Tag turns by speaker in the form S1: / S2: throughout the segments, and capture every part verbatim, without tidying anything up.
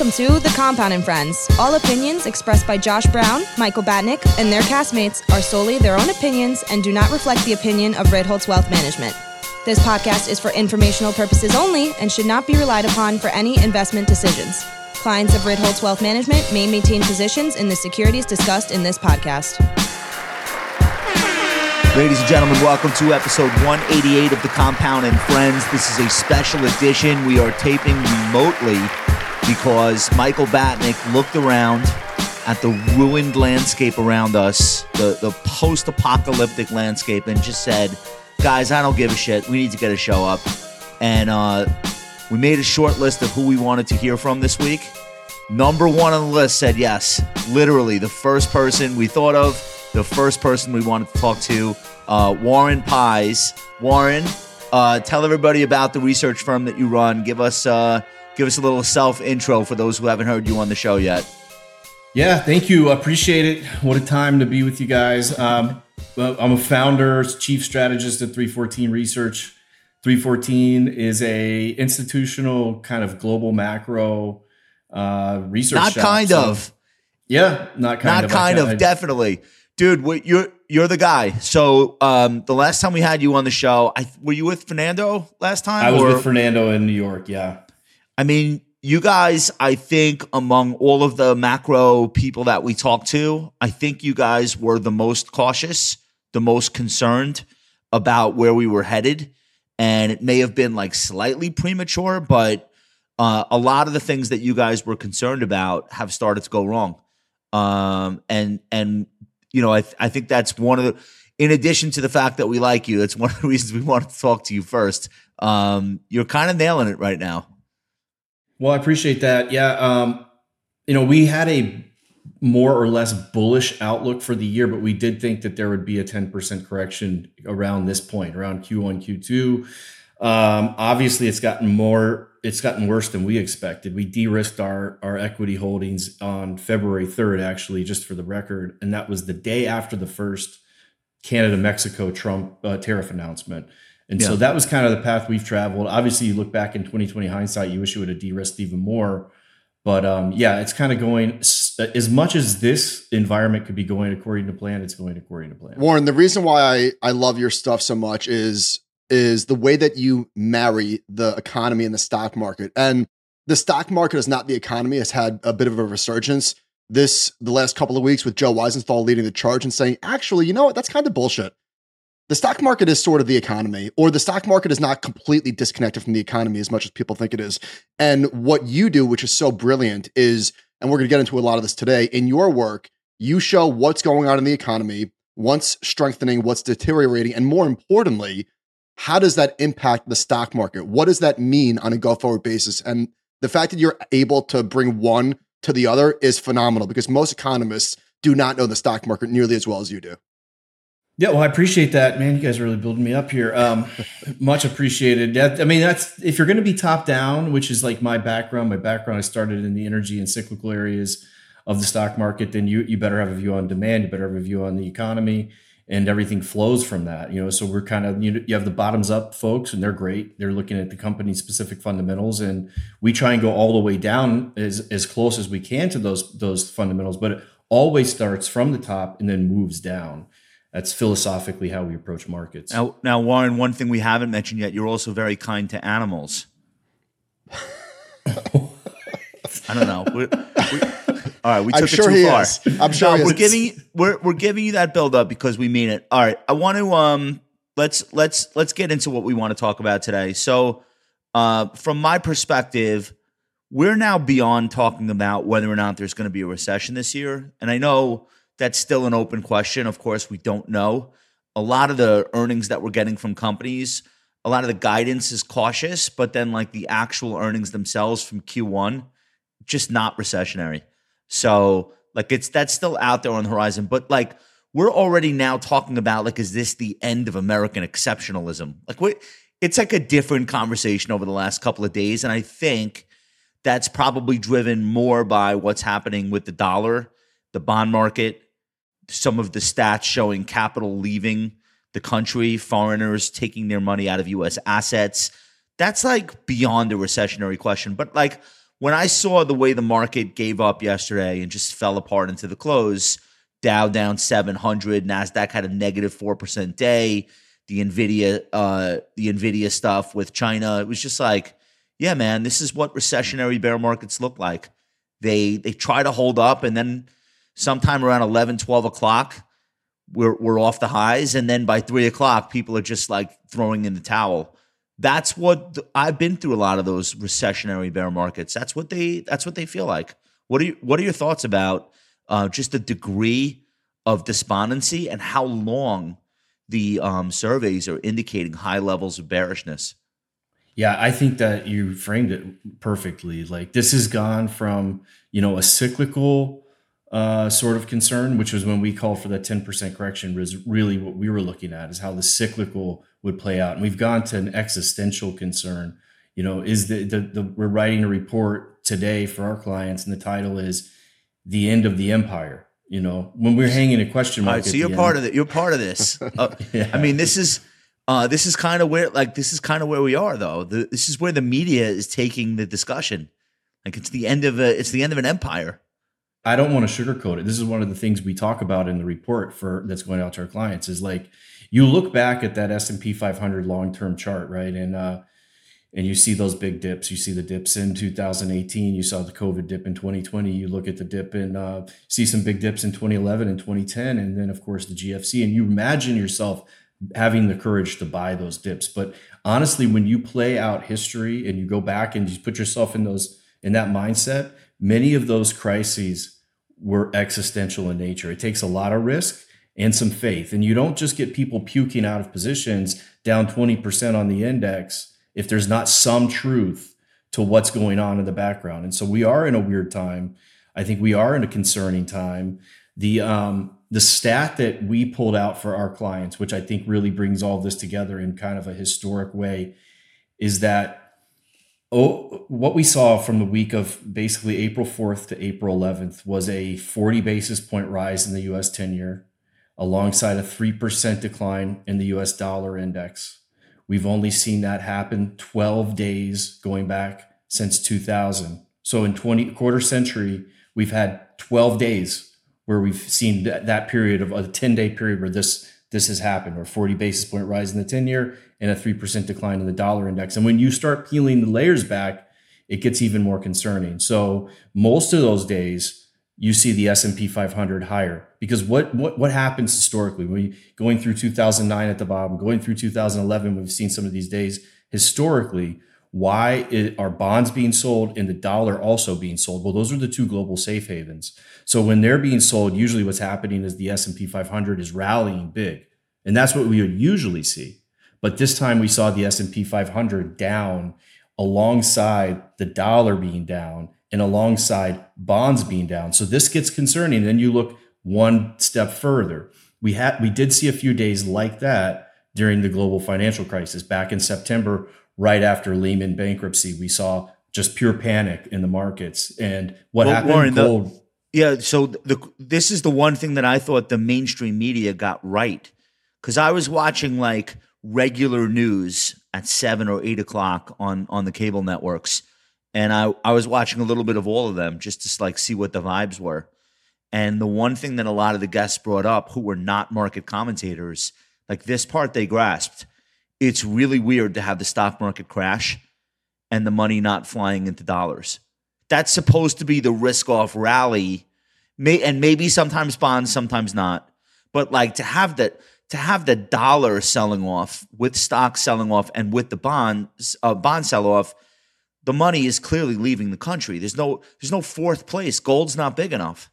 S1: Welcome to The Compound and Friends. All opinions expressed by Josh Brown, Michael Batnick, and their castmates are solely their own opinions and do not reflect the opinion of Ritholtz Wealth Management. This podcast is for informational purposes only and should not be relied upon for any investment decisions. Clients of Ritholtz Wealth Management may maintain positions in the securities discussed in this podcast.
S2: Ladies and gentlemen, welcome to episode one eighty-eight of The Compound and Friends. This is a special edition. We are taping remotely because Michael Batnick looked around at the ruined landscape around us, the, the post-apocalyptic landscape, and just said, guys, I don't give a shit. We need to get a show up. And uh, we made a short list of who we wanted to hear from this week. Number one on the list said yes. Literally, the first person we thought of, the first person we wanted to talk to, uh, Warren Pies. Warren, uh, tell everybody about the research firm that you run. Give us, uh, give us a little self-intro for those who haven't heard you on the show yet.
S3: Yeah, thank you. Appreciate it. What a time to be with you guys. Um, I'm a founder, chief strategist at three fourteen Research. three fourteen is a institutional kind of global macro uh, research
S2: Not
S3: shop.
S2: kind
S3: So,
S2: of.
S3: Yeah, not kind
S2: Not
S3: of.
S2: kind
S3: I-
S2: of,
S3: I-
S2: definitely. Dude, what- you're you're the guy. So um, the last time we had you on the show, I, were you with Fernando last time?
S3: I was
S2: or-
S3: with Fernando in New York, yeah.
S2: I mean, you guys, I think among all of the macro people that we talked to, I think you guys were the most cautious, the most concerned about where we were headed. And it may have been like slightly premature, but uh, a lot of the things that you guys were concerned about have started to go wrong. Um, and, and you know, I, th- I think that's one of the, in addition to the fact that we like you, it's one of the reasons we wanted to talk to you first. Um, you're kind of nailing it right now.
S3: Well, I appreciate that. Yeah, um, you know, we had a more or less bullish outlook for the year, but we did think that there would be a ten percent correction around this point, around Q one, Q two. Um, obviously, it's gotten more, it's gotten worse than we expected. We de-risked our, our equity holdings on February third, actually, just for the record. And that was the day after the first Canada-Mexico Trump uh, tariff announcement. And
S2: Yeah.
S3: so that was kind of the path we've traveled. Obviously, you look back in twenty twenty hindsight, you wish you would have de-risked even more. But um, yeah, it's kind of going, as much as this environment could be going according to plan, it's going according to plan.
S4: Warren, the reason why I, I love your stuff so much is is the way that you marry the economy and the stock market. And the stock market is not the economy. It's had a bit of a resurgence this the last couple of weeks with Joe Weisenthal leading the charge and saying, actually, you know what? That's kind of bullshit. The stock market is sort of the economy, or the stock market is not completely disconnected from the economy as much as people think it is. And what you do, which is so brilliant, is, and we're going to get into a lot of this today, in your work, you show what's going on in the economy, what's strengthening, what's deteriorating, and more importantly, how does that impact the stock market? What does that mean on a go-forward basis? And the fact that you're able to bring one to the other is phenomenal, because most economists do not know the stock market nearly as well as you do.
S3: Yeah, well, I appreciate that, man. You guys are really building me up here. Um, much appreciated. That, I mean, that's if you're going to be top down, which is like my background. My background, I started in the energy and cyclical areas of the stock market. Then you you better have a view on demand. You better have a view on the economy, and everything flows from that. You know, so we're kind of you, you have the bottoms up folks, and they're great. They're looking at the company's specific fundamentals, and we try and go all the way down as as close as we can to those those fundamentals. But it always starts from the top and then moves down. That's philosophically how we approach markets.
S2: Now, now, Warren, one thing we haven't mentioned yet, you're also very kind to animals. I don't know. We, we, all right, we took
S4: I'm
S2: it
S4: sure
S2: too
S4: he
S2: far.
S4: is. I'm sure
S2: No,
S4: he
S2: we're
S4: is.
S2: giving we're we're giving you that build up because we mean it. All right, I want to um let's let's let's get into what we want to talk about today. So, uh, from my perspective, we're now beyond talking about whether or not there's going to be a recession this year, and I know that's still an open question. Of course, we don't know. A lot of the earnings that we're getting from companies, a lot of the guidance is cautious, but then like the actual earnings themselves from Q one, just not recessionary. So like it's that's still out there on the horizon. But like we're already now talking about like, is this the end of American exceptionalism? Like what? It's like a different conversation over the last couple of days, and I think that's probably driven more by what's happening with the dollar, the bond market. Some of the stats showing capital leaving the country, foreigners taking their money out of U S assets. That's like beyond a recessionary question. But like when I saw the way the market gave up yesterday and just fell apart into the close, Dow down seven hundred, NASDAQ had a negative four percent day, the NVIDIA, uh, the NVIDIA stuff with China, it was just like, yeah, man, this is what recessionary bear markets look like. They they try to hold up, and then sometime around eleven, twelve o'clock, we're, we're off the highs. And then by three o'clock, people are just like throwing in the towel. That's what the, I've been through a lot of those recessionary bear markets. That's what they that's what they feel like. What are you, what are your thoughts about uh, just the degree of despondency and how long the um, surveys are indicating high levels of bearishness?
S3: Yeah, I think that you framed it perfectly. Like, this has gone from, you know, a cyclical uh, sort of concern, which was when we called for that ten percent correction, was really what we were looking at, is how the cyclical would play out. And we've gone to an existential concern. You know, is the, the, the we're writing a report today for our clients, and the title is The End of the Empire. You know, when we're hanging a question mark.
S2: All right, so you're part end. of it. You're part of this. Uh, yeah. I mean, this is uh, this is kind of where, like, this is kind of where we are, though. The, this is where the media is taking the discussion. Like, it's the end of a, it's the end of an empire.
S3: I don't want to sugarcoat it. This is one of the things we talk about in the report for that's going out to our clients, is like, you look back at that S and P five hundred long-term chart, right? And uh, and you see those big dips. You see the dips in two thousand eighteen. You saw the COVID dip in twenty twenty. You look at the dip in, uh, see some big dips in twenty eleven and twenty ten, and then of course the G F C. And you imagine yourself having the courage to buy those dips. But honestly, when you play out history and you go back and you put yourself in those in that mindset, many of those crises were existential in nature. It takes a lot of risk and some faith. And you don't just get people puking out of positions down twenty percent on the index if there's not some truth to what's going on in the background. And so we are in a weird time. I think we are in a concerning time. The um, the stat that we pulled out for our clients, which I think really brings all this together in kind of a historic way, is that oh, what we saw from the week of basically April fourth to April eleventh was a forty basis point rise in the U S ten-year, alongside a three percent decline in the U S dollar index. We've only seen that happen twelve days going back since two thousand. So in twenty quarter century, we've had twelve days where we've seen that, that period of a ten day period where this, this has happened, or forty basis point rise in the ten year and a three percent decline in the dollar index. And when you start peeling the layers back, it gets even more concerning. So most of those days, you see the S and P five hundred higher, because what what what happens historically when you, going through two thousand nine at the bottom, going through two thousand eleven, we've seen some of these days historically. Why it, are bonds being sold and the dollar also being sold? Well, those are the two global safe havens. So when they're being sold, usually what's happening is the S and P five hundred is rallying big, and that's what we would usually see. But this time we saw the S and P five hundred down alongside the dollar being down, and alongside bonds being down. So this gets concerning. Then you look one step further. We had we did see a few days like that during the global financial crisis back in September, right after Lehman bankruptcy. We saw just pure panic in the markets. And what well, happened?
S2: Warren,
S3: gold.
S2: The, yeah. So the this is the one thing that I thought the mainstream media got right, because I was watching like regular news at seven or eight o'clock on on the cable networks. And I, I was watching a little bit of all of them just to like see what the vibes were. And the one thing that a lot of the guests brought up who were not market commentators, like this part they grasped. It's really weird to have the stock market crash and the money not flying into dollars. That's supposed to be the risk-off rally. May, and maybe sometimes bonds, sometimes not. But like to have that, to have the dollar selling off with stocks selling off and with the bonds, uh, bond sell-off, the money is clearly leaving the country. There's no there's no fourth place. Gold's not big enough.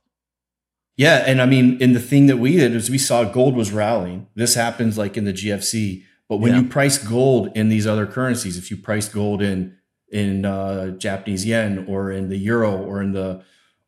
S3: Yeah, and I mean, and the thing that we did is we saw gold was rallying. This happens like in the G F C. But when yeah. you price gold in these other currencies, if you price gold in in uh, Japanese yen or in the euro or in the,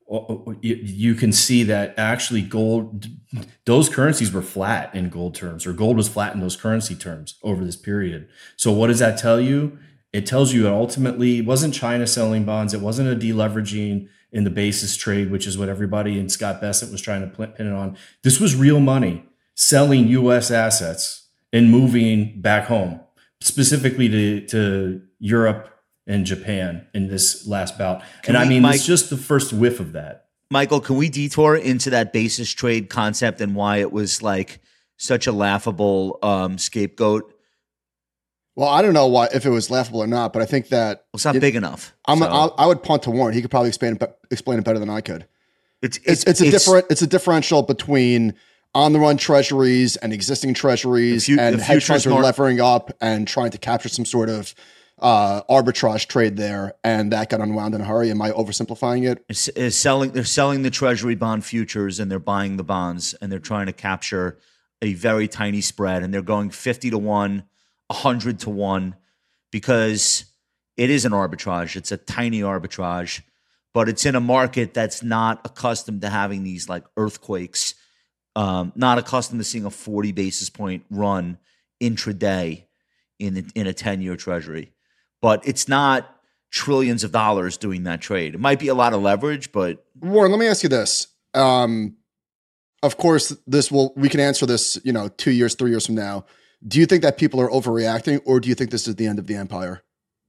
S3: you, you can see that actually gold, those currencies were flat in gold terms, or gold was flat in those currency terms over this period. So what does that tell you? It tells you that ultimately it wasn't China selling bonds. It wasn't a deleveraging in the basis trade, which is what everybody and Scott Bessent was trying to pin it on. This was real money selling U S assets and moving back home, specifically to, to Europe and Japan in this last bout.
S2: Can
S3: and
S2: we,
S3: I mean,
S2: Mike,
S3: it's just the first whiff of that.
S2: Michael, can we detour into that basis trade concept and why it was like such a laughable um, scapegoat?
S4: Well, I don't know why if it was laughable or not, but I think that
S2: Well, it's not
S4: it,
S2: big enough.
S4: I'm,
S2: so.
S4: I, I would punt to Warren. He could probably explain it, explain it better than I could.
S2: It's
S4: It's
S2: it's,
S4: it's a
S2: it's,
S4: different it's a differential between on the run treasuries and existing treasuries,
S2: The fu-
S4: and
S2: the
S4: hedge funds
S2: futures
S4: are
S2: mar-
S4: levering up and trying to capture some sort of uh, arbitrage trade there, and that got unwound in a hurry. Am I oversimplifying it?
S2: is, is selling. They're selling the treasury bond futures and they're buying the bonds and they're trying to capture a very tiny spread and they're going fifty to one, a hundred to one, because it is an arbitrage. It's a tiny arbitrage, but it's in a market that's not accustomed to having these like earthquakes. Um, not accustomed to seeing a forty basis point run intraday in in a ten-year treasury. But it's not trillions of dollars doing that trade. It might be a lot of leverage, but
S4: Warren, let me ask you this. Um, of course, this will we can answer this, you know, two years, three years from now. Do you think that people are overreacting, or do you think this is the end of the empire?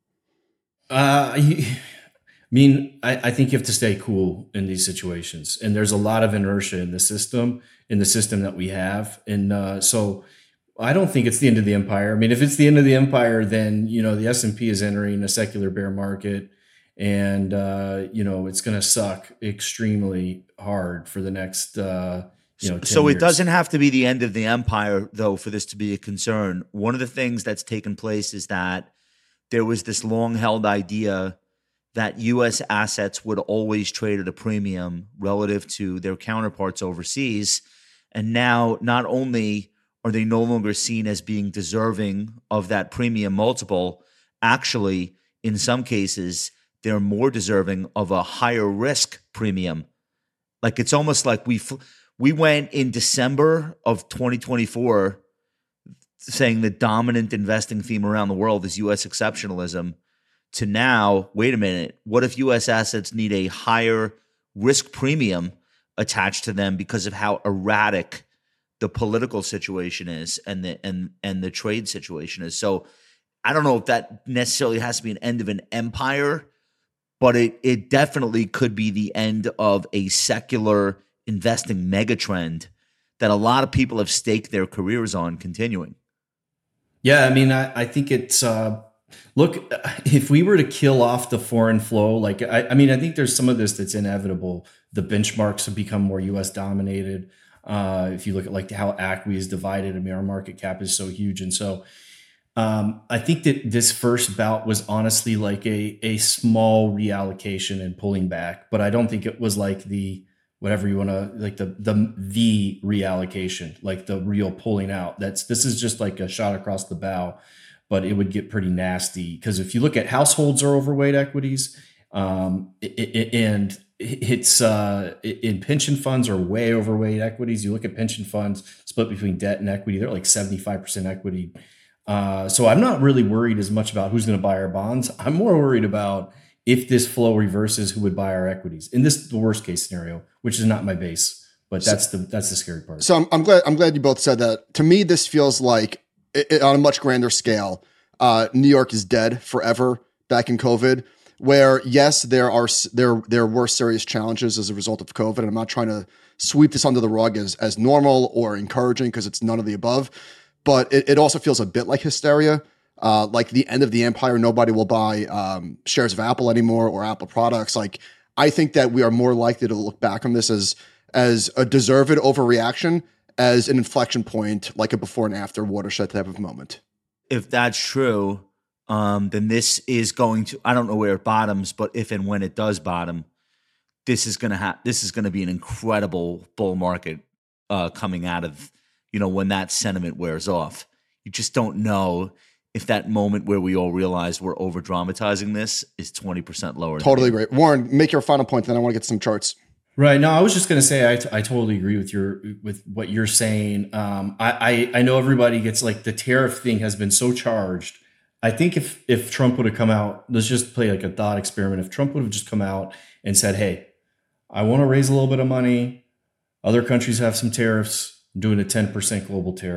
S3: Uh, I mean, I, I think you have to stay cool in these situations, and there's a lot of inertia in the system, in the system that we have, and uh, so I don't think it's the end of the empire. I mean, if it's the end of the empire, then you know the S and P is entering a secular bear market, and uh, you know it's going to suck extremely hard for the next uh, you know. ten
S2: so it
S3: years.
S2: doesn't have to be the end of the empire, though, for this to be a concern. One of the things that's taken place is that there was this long-held idea that U S assets would always trade at a premium relative to their counterparts overseas. And now not only are they no longer seen as being deserving of that premium multiple, actually, in some cases, they're more deserving of a higher risk premium. Like it's almost like we we went in December of twenty twenty-four saying the dominant investing theme around the world is U S exceptionalism, to now, wait a minute, what if U S assets need a higher risk premium attached to them because of how erratic the political situation is and the and and the trade situation is? So I don't know if that necessarily has to be an end of an empire, but it it definitely could be the end of a secular investing megatrend that a lot of people have staked their careers on continuing.
S3: Yeah, I mean, I, I think it's uh, look, if we were to kill off the foreign flow, like I, I mean, I think there's some of this that's inevitable. The benchmarks have become more U S dominated. Uh, if you look at like how A C W I is divided, I mean, our market cap is so huge, and so um, I think that this first bout was honestly like a a small reallocation and pulling back, but I don't think it was like the whatever you want to like the the the reallocation, like the real pulling out. That's this is just like a shot across the bow, but it would get pretty nasty because if you look at households are overweight equities, um, it, it, and it's uh, in pension funds are way overweight equities. You look at pension funds split between debt and equity; they're like seventy-five percent equity. Uh, so I'm not really worried as much about who's going to buy our bonds. I'm more worried about if this flow reverses, who would buy our equities in this the worst case scenario, which is not my base, but that's the that's the scary part.
S4: So I'm, I'm glad I'm glad you both said that. To me, this feels like it, it, on a much grander scale. Uh, New York is dead forever back in COVID. Where yes, there are there there were serious challenges as a result of COVID. And I'm not trying to sweep this under the rug as as normal or encouraging because it's none of the above. But it, it also feels a bit like hysteria. Uh, like the end of the empire, nobody will buy um, shares of Apple anymore or Apple products. Like I think that we are more likely to look back on this as as a deserved overreaction, as an inflection point, like a before and after watershed type of moment.
S2: If that's true, um, then this is going to, I don't know where it bottoms, but if and when it does bottom, this is going to have, this is going to be an incredible bull market uh, coming out of, you know, when that sentiment wears off. You just don't know if that moment where we all realize we're over dramatizing this is twenty percent lower.
S4: Totally great. Warren, make your final point, then I want to get some charts.
S3: Right. No, I was just going to say, I, t- I totally agree with your, with what you're saying. Um, I, I, I know everybody gets like the tariff thing has been so charged. I think if, if Trump would have come out, let's just play like a thought experiment. If Trump would have just come out and said, hey, I want to raise a little bit of money. Other countries have some tariffs. I'm doing a ten percent global tariff.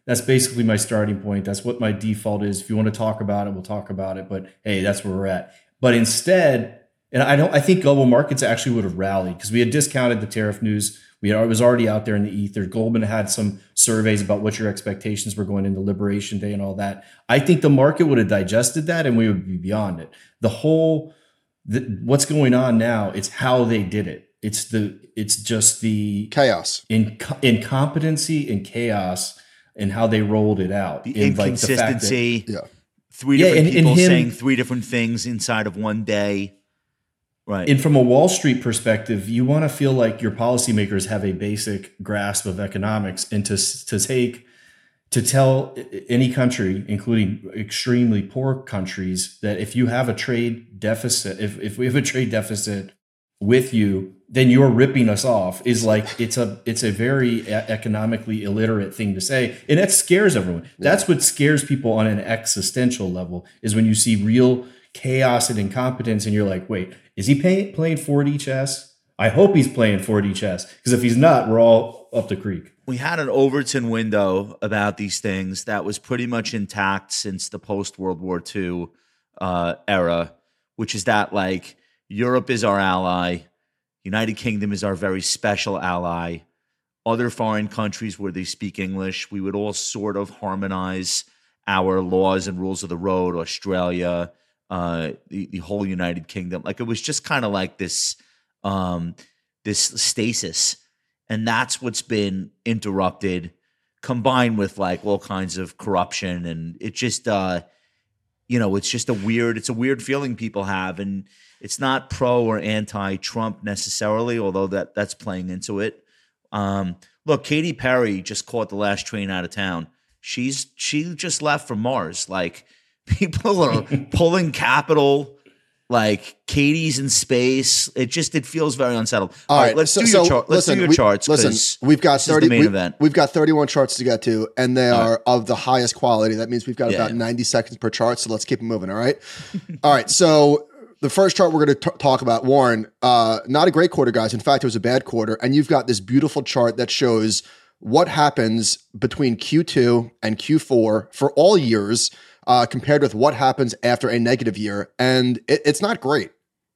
S3: That's basically my starting point. That's what my default is. If you want to talk about it, we'll talk about it. But hey, that's where we're at. But instead, and I don't, I think global markets actually would have rallied because we had discounted the tariff news. We had, it was already out there in the ether. Goldman had some surveys about what your expectations were going into Liberation Day and all that. I think the market would have digested that and we would be beyond it. The whole, the, what's going on now, it's how they did it. It's the, it's just the
S4: chaos,
S3: in, incompetency and chaos and how they rolled it out.
S2: The
S3: in
S2: inconsistency.
S3: Like the
S4: yeah.
S2: Three
S3: Yeah,
S2: different
S3: and- and
S2: people
S3: him-
S2: saying three different things inside of one day. Right.
S3: And from a Wall Street perspective, you want to feel like your policymakers have a basic grasp of economics, and to to take to tell any country, including extremely poor countries, that if you have a trade deficit, if if we have a trade deficit with you, then you're ripping us off, is like it's a it's a very e- economically illiterate thing to say, and that scares everyone. That's what scares people on an existential level, is when you see real chaos and incompetence, and you're like, wait, is he pay, playing four D chess? I hope he's playing four D chess, because if he's not, we're all up the creek.
S2: We had an Overton window about these things that was pretty much intact since the post-World War Two uh, era, which is that like Europe is our ally, United Kingdom is our very special ally, other foreign countries where they speak English, we would all sort of harmonize our laws and rules of the road, Australia, uh, the, the whole United Kingdom. Like it was just kind of like this, um, this stasis. And that's what's been interrupted, combined with like all kinds of corruption. And it just, uh, you know, it's just a weird, it's a weird feeling people have. And it's not pro or anti-Trump necessarily, although that that's playing into it. Um, look, Katy Perry just caught the last train out of town. She's, she just left from Mars. Like people are pulling capital. Like Katie's in space. It just, it feels very unsettled.
S4: All, All right,
S2: let's
S4: so,
S2: do your
S4: so
S2: chart. Let's
S4: listen,
S2: do your
S4: we,
S2: charts.
S4: Listen, we've got thirty.
S2: The main
S4: we,
S2: event.
S4: We've got thirty-one charts to get to, and they
S2: All
S4: are
S2: right.
S4: of the highest quality. That means we've got
S2: Yeah,
S4: about
S2: yeah.
S4: ninety seconds per chart. So let's keep it moving. All right. All right. So the first chart we're going to talk about, Warren, uh, not a great quarter, guys. In fact, it was a bad quarter. And you've got this beautiful chart that shows what happens between Q two and Q four for all years, uh, compared with what happens after a negative year, and it, it's not great.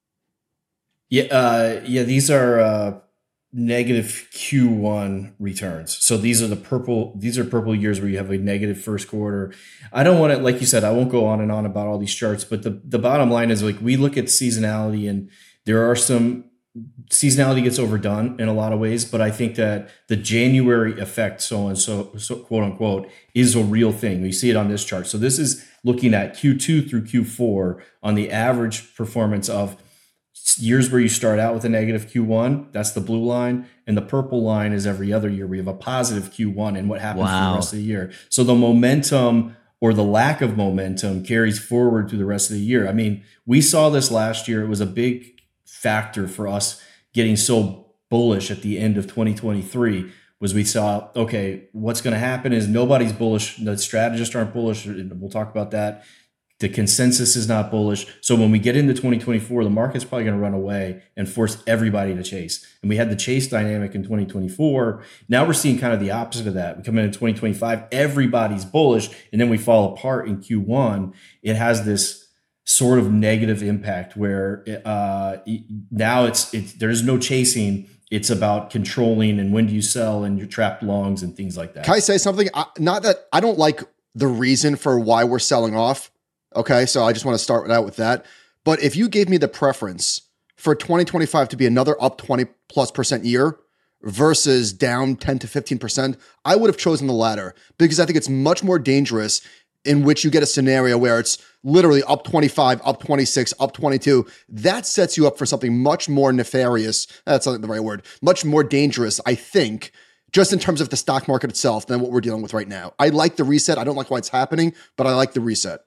S3: Yeah, uh, yeah. These are uh, negative Q one returns. So these are the purple. These are purple years where you have a negative first quarter. I don't want to, like you said, I won't go on and on about all these charts. But the the bottom line is, like, we look at seasonality, and there are some seasonality gets overdone in a lot of ways. But I think that the January effect, so and so, so quote unquote, is a real thing. We see it on this chart. So this is looking at Q two through Q four on the average performance of years where you start out with a negative Q one, that's the blue line, and the purple line is every other year we have a positive Q one and what happens for
S2: Wow.
S3: the rest of the year. So the momentum or the lack of momentum carries forward through the rest of the year. I mean, we saw this last year. It was a big factor for us getting so bullish at the end of twenty twenty-three was we saw, okay, what's going to happen is nobody's bullish. The strategists aren't bullish. And we'll talk about that. The consensus is not bullish. So when we get into twenty twenty-four, the market's probably going to run away and force everybody to chase. And we had the chase dynamic in twenty twenty-four. Now we're seeing kind of the opposite of that. We come into twenty twenty-five, everybody's bullish, and then we fall apart in Q one. It has this sort of negative impact where uh, now it's, it's there's no chasing. It's about controlling and when do you sell and your trapped longs and things like that.
S4: Can I say something? I, not that I don't like the reason for why we're selling off. Okay, so I just want to start out with that. But if you gave me the preference for twenty twenty-five to be another up twenty plus percent year versus down ten to fifteen percent, I would have chosen the latter because I think it's much more dangerous in which you get a scenario where it's literally up twenty-five, up twenty-six, up twenty-two. That sets you up for something much more nefarious. That's not the right word. Much more dangerous, I think, just in terms of the stock market itself than what we're dealing with right now. I like the reset. I don't like why it's happening, but I like the reset.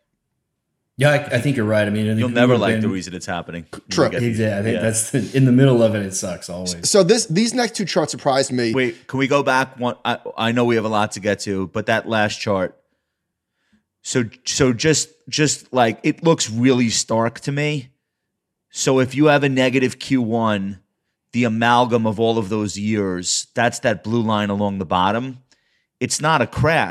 S3: Yeah, I, I think you're right. I mean, I think
S2: You'll never
S3: we've
S2: like
S3: been-
S2: the reason it's happening.
S4: True.
S2: You get-
S3: Yeah, I think
S2: yeah.
S3: that's the, in the middle of it. It sucks always.
S4: So this these next two charts surprised me.
S2: Wait, can we go back one? I, I know we have a lot to get to, but that last chart. So so just just like it looks really stark to me. So if you have a negative Q one, the amalgam of all of those years, that's that blue line along the bottom. It's not a crash,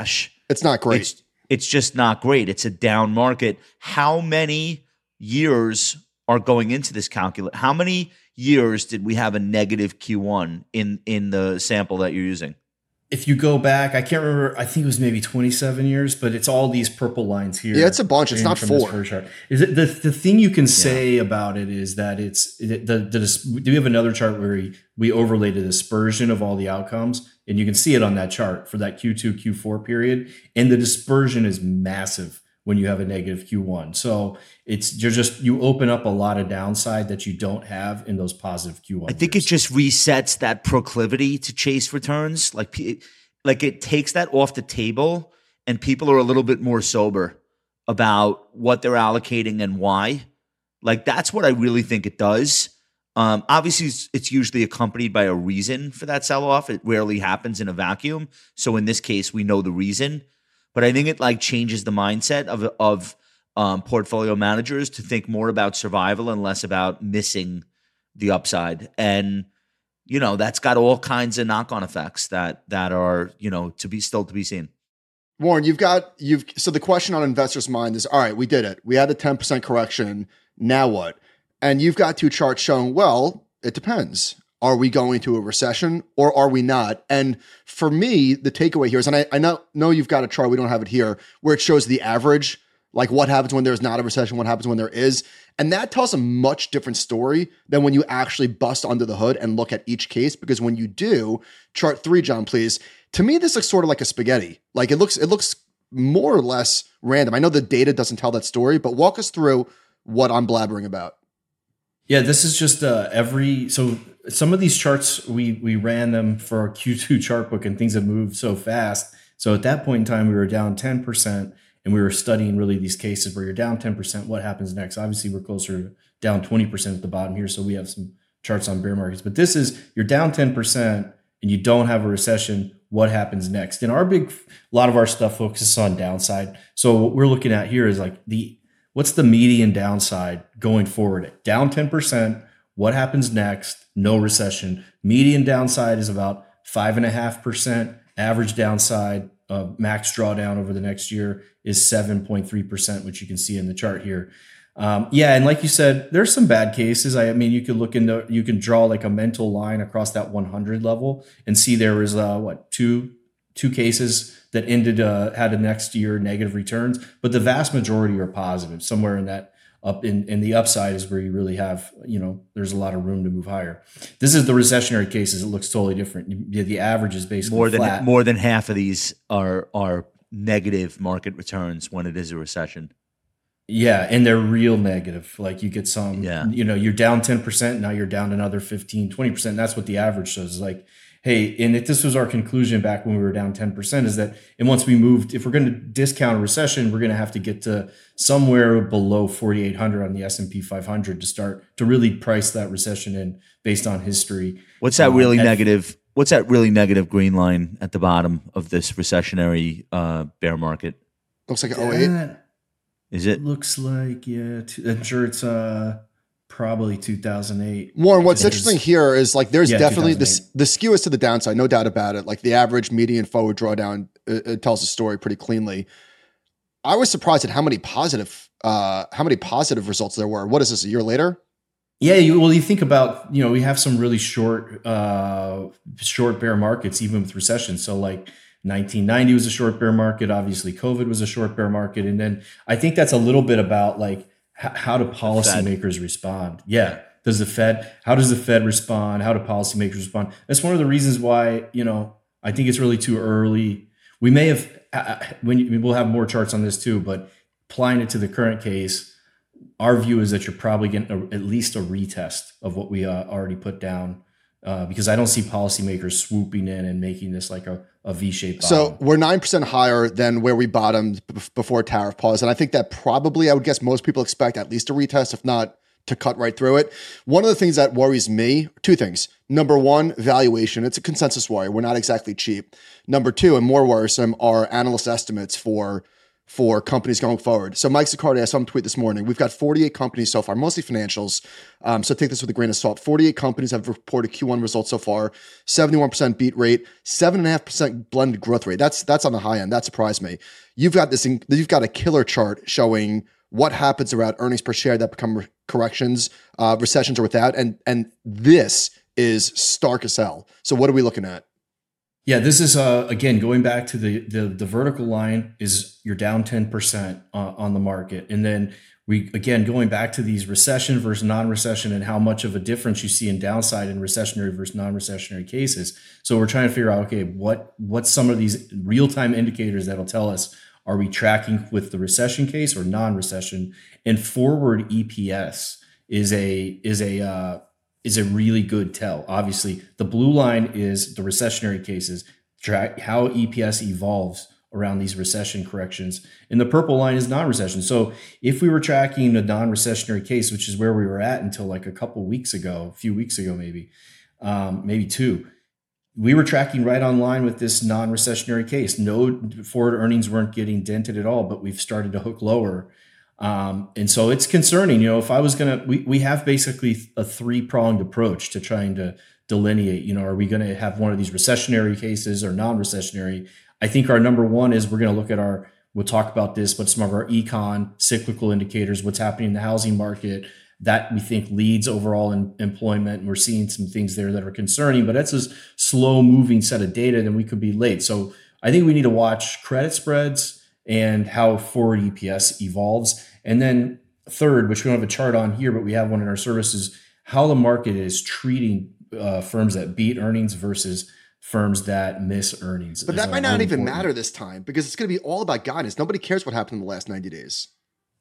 S4: It's not great.
S2: It's, it's just not great. It's a down market. How many years are going into this calculate? How many years did we have a negative Q one in, in the sample that you're using?
S3: If you go back, I can't remember, I think it was maybe twenty-seven years, but it's all these purple lines here.
S4: Yeah, it's a bunch. It's not four.
S3: Is it the, the thing you can say yeah. about it is that it's the, the, the, do we have another chart where we, we overlaid a dispersion of all the outcomes, and you can see it on that chart for that Q two, Q four period. And the dispersion is massive when you have a negative Q one. So it's, you're just, you open up a lot of downside that you don't have in those positive Q one.
S2: I think
S3: years.
S2: It just resets that proclivity to chase returns. Like, like it takes that off the table, and people are a little bit more sober about what they're allocating and why. Like, that's what I really think it does. Um, obviously, it's, it's usually accompanied by a reason for that sell-off. It rarely happens in a vacuum. So in this case, we know the reason. But I think it like changes the mindset of of um, portfolio managers to think more about survival and less about missing the upside. And you know, that's got all kinds of knock-on effects that that are, you know, to be still to be seen.
S4: Warren, you've got you've so the question on investors' mind is, all right, we did it. We had a ten percent correction. Now what? And you've got two charts showing, well, it depends. Are we going to a recession or are we not? And for me, the takeaway here is, and I, I know, know you've got a chart, we don't have it here, where it shows the average, like what happens when there's not a recession, what happens when there is. And that tells a much different story than when you actually bust under the hood and look at each case. Because when you do, chart three, John, please, to me, this looks sort of like a spaghetti. Like it looks, it looks more or less random. I know the data doesn't tell that story, but walk us through what I'm blabbering about.
S3: Yeah, this is just uh, every, so some of these charts, we we ran them for our Q two chart book and things have moved so fast. So at that point in time, we were down ten percent and we were studying really these cases where you're down ten percent. What happens next? Obviously, we're closer to down twenty percent at the bottom here. So we have some charts on bear markets, but this is, you're down ten percent and you don't have a recession. What happens next? And our big, a lot of our stuff focuses on downside. So what we're looking at here is like the, what's the median downside going forward? Down ten percent. What happens next? No recession. Median downside is about five and a half percent. Average downside, uh, max drawdown over the next year is seven point three percent, which you can see in the chart here. Um, yeah, and like you said, there's some bad cases. I, I mean, you could look into, you can draw like a mental line across that one hundred level and see there was uh, what two two cases that ended uh, had a next year negative returns, but the vast majority are positive. Somewhere in that up in, in the upside is where you really have, you know, there's a lot of room to move higher. This is the recessionary cases. It looks totally different. The, the average is basically
S2: more than
S3: flat.
S2: more than half of these are are negative market returns when it is a recession.
S3: Yeah, and they're real negative. Like you get some,
S2: yeah.
S3: you know, you're down ten percent, now you're down another fifteen, twenty percent. That's what the average shows. Like, hey, and if this was our conclusion back when we were down ten percent, is that, and once we moved, if we're going to discount a recession, we're going to have to get to somewhere below forty-eight hundred on the S and P five hundred to start to really price that recession in based on history.
S2: What's that really
S3: um,
S2: negative? What's that really negative green line at the bottom of this recessionary uh, bear market?
S4: Looks like oh eight.
S2: Is it?
S3: Looks like, yeah. T- I'm sure it's uh, probably two thousand eight.
S4: Warren, what's interesting here is like there's
S3: Yeah,
S4: definitely this the skew is to the downside, no doubt about it. Like the average median forward drawdown, it, it tells the story pretty cleanly. I was surprised at how many positive, uh, how many positive results there were. What is this, a year later?
S3: Yeah, you, well, you think about, you know, we have some really short, uh, short bear markets, even with recession. So like nineteen ninety was a short bear market. Obviously, COVID was a short bear market. And then I think that's a little bit about like h- how do policymakers respond? Yeah. Does the Fed, how does the Fed respond? How do policymakers respond? That's one of the reasons why, you know, I think it's really too early. We may have, uh, when you, we'll have more charts on this too, but applying it to the current case, our view is that you're probably getting a, at least a retest of what we uh, already put down. Uh, because I don't see policymakers swooping in and making this like a, a V-shaped bottom.
S4: So we're nine percent higher than where we bottomed b- before tariff pause. And I think that probably, I would guess most people expect at least a retest, if not to cut right through it. One of the things that worries me, two things. Number one, valuation. It's a consensus worry. We're not exactly cheap. Number two, and more worrisome, are analyst estimates for for companies going forward. So Mike Zaccardi, I saw him tweet this morning. We've got forty-eight companies so far, mostly financials. Um, so take this with a grain of salt. forty-eight companies have reported Q one results so far. seventy-one percent beat rate, seven point five percent blended growth rate. That's that's on the high end. That surprised me. You've got this. You've got a killer chart showing what happens around earnings per share that become re- corrections, uh, recessions or without, and and this is stark as hell. So what are we looking at?
S3: Yeah, this is, uh, again, going back to the, the the vertical line is you're down ten percent uh, on the market. And then we, again, going back to these recession versus non-recession and how much of a difference you see in downside in recessionary versus non-recessionary cases. So we're trying to figure out, okay, what what's some of these real-time indicators that'll tell us, are we tracking with the recession case or non-recession? And forward E P S is a is a uh, is a really good tell. Obviously, the blue line is the recessionary cases, track how E P S evolves around these recession corrections. And the purple line is non-recession. So if we were tracking a non-recessionary case, which is where we were at until like a couple weeks ago, a few weeks ago, maybe, um, maybe two, we were tracking right on line with this non-recessionary case. No forward earnings weren't getting dented at all, but we've started to hook lower. Um, and so it's concerning, you know, if I was going to, we, we have basically a three pronged approach to trying to delineate, you know, are we going to have one of these recessionary cases or non-recessionary? I think our number one is we're going to look at our, we'll talk about this, but some of our econ cyclical indicators, what's happening in the housing market, that we think leads overall in employment. And we're seeing some things there that are concerning, but that's a slow moving set of data, then we could be late. So I think we need to watch credit spreads and how forward E P S evolves. And then third, which we don't have a chart on here, but we have one in our services, how the market is treating uh, firms that beat earnings versus firms that miss earnings.
S4: But that might not even matter this time because it's going to be all about guidance. Nobody cares what happened in the last ninety days.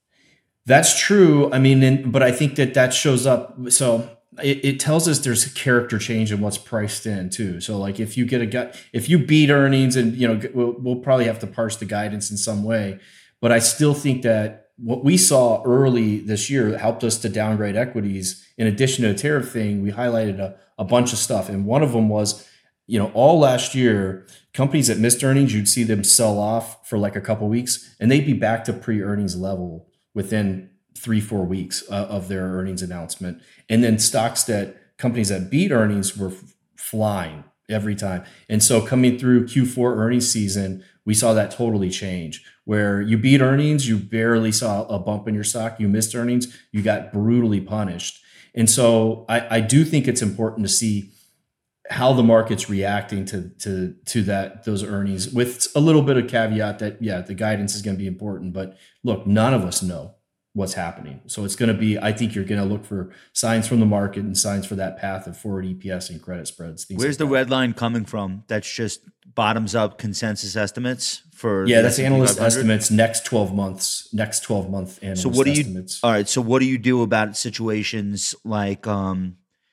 S3: That's true. I mean, and, but I think that that shows up. So it, it tells us there's a character change in what's priced in too. So like if you get a gut, if you beat earnings and, you know, we'll, we'll probably have to parse the guidance in some way, but I still think that what we saw early this year helped us to downgrade equities. In addition to a tariff thing, we highlighted a, a bunch of stuff. And one of them was, you know, all last year, companies that missed earnings, you'd see them sell off for like a couple of weeks and they'd be back to pre-earnings level within three, four weeks uh, of their earnings announcement. And then stocks that companies that beat earnings were f- flying every time. And so coming through Q four earnings season, we saw that totally change where you beat earnings, you barely saw a bump in your stock. You missed earnings, you got brutally punished. And so I, I do think it's important to see how the market's reacting to, to, to that, those earnings with a little bit of caveat that, yeah, the guidance is going to be important, but look, none of us know what's happening. So it's going to be, I think you're going to look for signs from the market and signs for that path of forward E P S and credit spreads.
S2: Where's
S3: like
S2: the
S3: that.
S2: red line coming from? That's just bottoms up consensus estimates for
S3: yeah, that's
S2: S and P
S3: analyst
S2: five hundred?
S3: estimates next twelve months, next twelve month analyst
S2: So what do you?
S3: estimates.
S2: All right. So what do you do about situations like, um,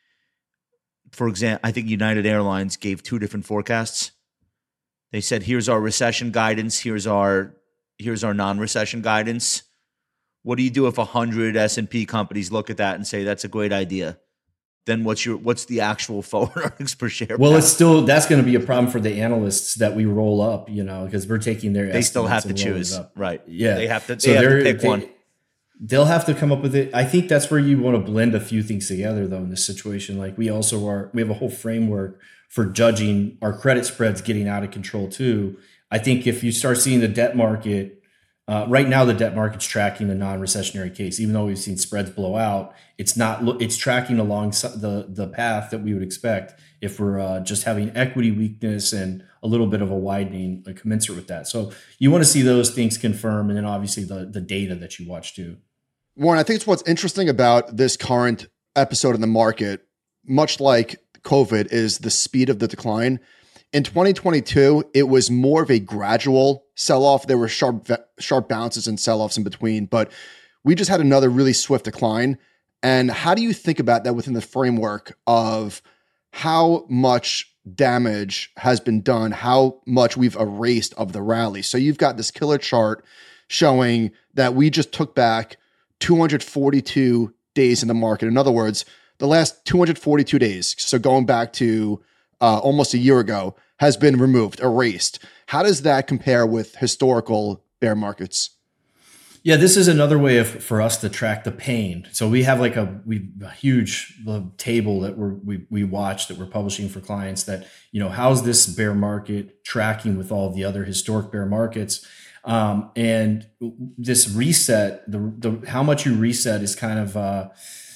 S2: for example, I think United Airlines gave two different forecasts. They said, "Here's our recession guidance. Here's our here's our non-recession guidance." What do you do if a hundred S and P companies look at that and say that's a great idea? Then what's your what's the actual forward earnings per share?
S3: Well,
S2: path?
S3: it's still that's going to be a problem for the analysts that we roll up, you know, because we're taking their.
S2: They still have
S3: estimates
S2: to
S3: and rolling
S2: choose,
S3: it up.
S2: right?
S3: Yeah,
S2: they have to. They
S3: So
S2: have to
S3: they're-
S2: pick
S3: they-
S2: one.
S3: They'll have to come up with it. I think that's where you want to blend a few things together, though, in this situation. Like we also are, we have a whole framework for judging our credit spreads getting out of control too. I think if you start seeing the debt market, uh, right now the debt market's tracking the non-recessionary case, even though we've seen spreads blow out, it's not. It's tracking along the the path that we would expect if we're uh, just having equity weakness and a little bit of a widening, like commensurate with that. So you want to see those things confirm, and then obviously the the data that you watch too.
S4: Warren, I think it's what's interesting about this current episode in the market, much like COVID, is the speed of the decline. In twenty twenty-two, it was more of a gradual sell-off. There were sharp sharp bounces and sell-offs in between, but we just had another really swift decline. And how do you think about that within the framework of how much damage has been done, how much we've erased of the rally? So you've got this killer chart showing that we just took back two hundred forty-two days in the market. In other words, the last two hundred forty-two days, so going back to uh, almost a year ago, has been removed, erased. How does that compare with historical bear markets?
S3: Yeah, this is another way of for us to track the pain. So we have like a we a huge uh, table that we're, we we watch that we're publishing for clients that, you know, how's this bear market tracking with all the other historic bear markets? Um, and this reset, the the how much you reset is kind of uh,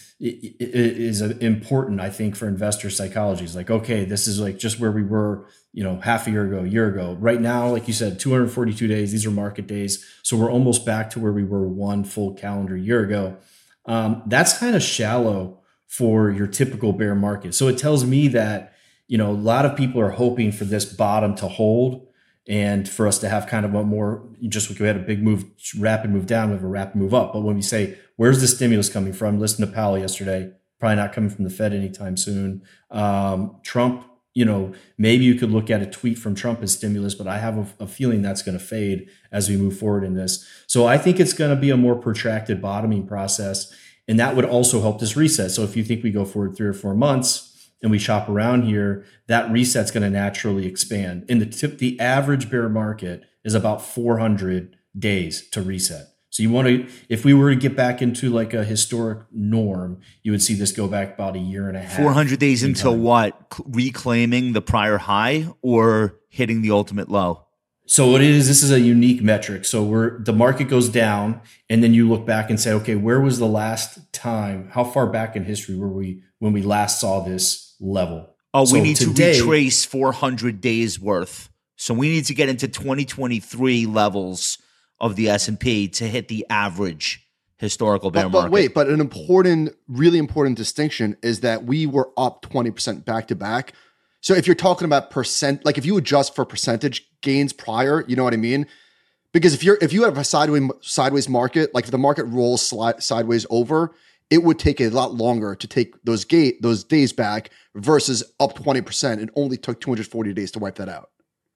S3: is important, I think, for investor psychology. It's like, okay, this is like just where we were, you know, half a year ago, a year ago. Right now, like you said, two hundred forty-two days, these are market days. So we're almost back to where we were one full calendar year ago. Um, that's kind of shallow for your typical bear market. So it tells me that, you know, a lot of people are hoping for this bottom to hold and for us to have kind of a more, just like we had a big move, rapid move down, we have a rapid move up. But when we say, where's the stimulus coming from? Listen to Powell yesterday, probably not coming from the Fed anytime soon. Um, Trump, you know, maybe you could look at a tweet from Trump as stimulus, but I have a, a feeling that's going to fade as we move forward in this. So I think it's going to be a more protracted bottoming process. And that would also help this reset. So if you think we go forward three or four months and we shop around here, that reset's going to naturally expand. And the tip, the average bear market is about four hundred days to reset. So you want to, if we were to get back into like a historic norm, you would see this go back about a year and a half.
S2: four hundred days
S3: in
S2: until
S3: time.
S2: what? Reclaiming the prior high or hitting the ultimate low?
S3: So what it is, this is a unique metric. So we're, the market goes down and then you look back and say, okay, where was the last time, how far back in history were we when we last saw this level?
S2: Oh,
S3: so
S2: we need
S3: today,
S2: to retrace four hundred days worth. So we need to get into twenty twenty-three levels of the S and P to hit the average historical bear
S4: but,
S2: market.
S4: But wait, but an important, really important distinction is that we were up twenty percent back to back. So if you're talking about percent, like if you adjust for percentage gains prior, you know what I mean? Because if you're if you have a sideways sideways market, like if the market rolls slide, sideways over, it would take a lot longer to take those gate those days back versus up twenty percent. It only took two hundred forty days to wipe that out.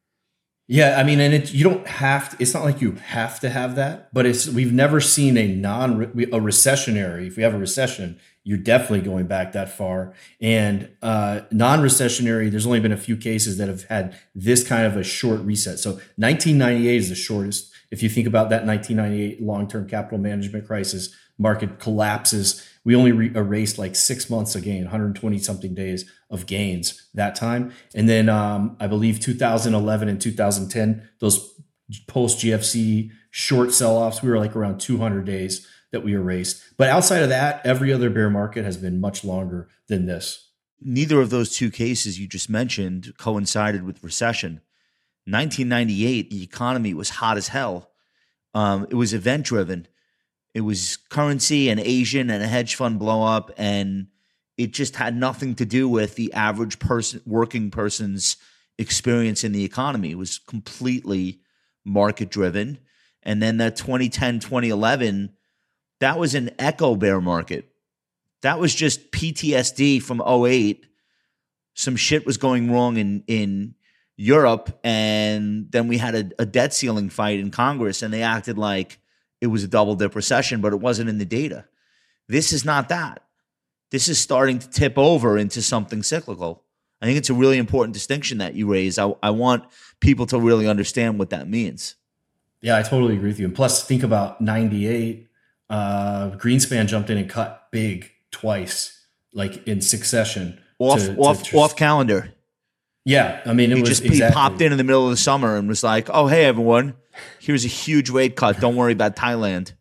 S3: Yeah, I mean, and it, you don't have to, it's not like you have to have that, but it's, we've never seen a non, a recessionary, if we have a recession, you're definitely going back that far. And uh, non-recessionary, there's only been a few cases that have had this kind of a short reset. So nineteen ninety-eight is the shortest. If you think about that nineteen ninety-eight long-term capital management crisis, market collapses. We only re- erased like six months of gain, one hundred twenty something days of gains that time. And then um, I believe two thousand eleven and two thousand ten, those post G F C short sell-offs, we were like around two hundred days that we erased. But outside of that, every other bear market has been much longer than this.
S2: Neither of those two cases you just mentioned coincided with recession. nineteen ninety-eight, the economy was hot as hell. Um, it was event-driven. It was currency and Asian and a hedge fund blow up, and it just had nothing to do with the average person, working person's experience in the economy. It was completely market-driven. And then that twenty ten, twenty eleven, that was an echo bear market. That was just P T S D from oh eight. Some shit was going wrong in, in Europe, and then we had a, a debt ceiling fight in Congress, and they acted like it was a double dip recession, but it wasn't in the data. This is not that. This is starting to tip over into something cyclical. I think it's a really important distinction that you raise. I, I want people to really understand what that means.
S3: Yeah, I totally agree with you. And plus, think about ninety-eight. Uh, Greenspan jumped in and cut big twice, like in succession.
S2: Off
S3: to,
S2: off
S3: to,
S2: off calendar.
S3: Yeah, I mean, it
S2: he
S3: was
S2: just
S3: exactly.
S2: he popped in in the middle of the summer and was like, "Oh, hey everyone, here's a huge rate cut. Don't worry about Thailand."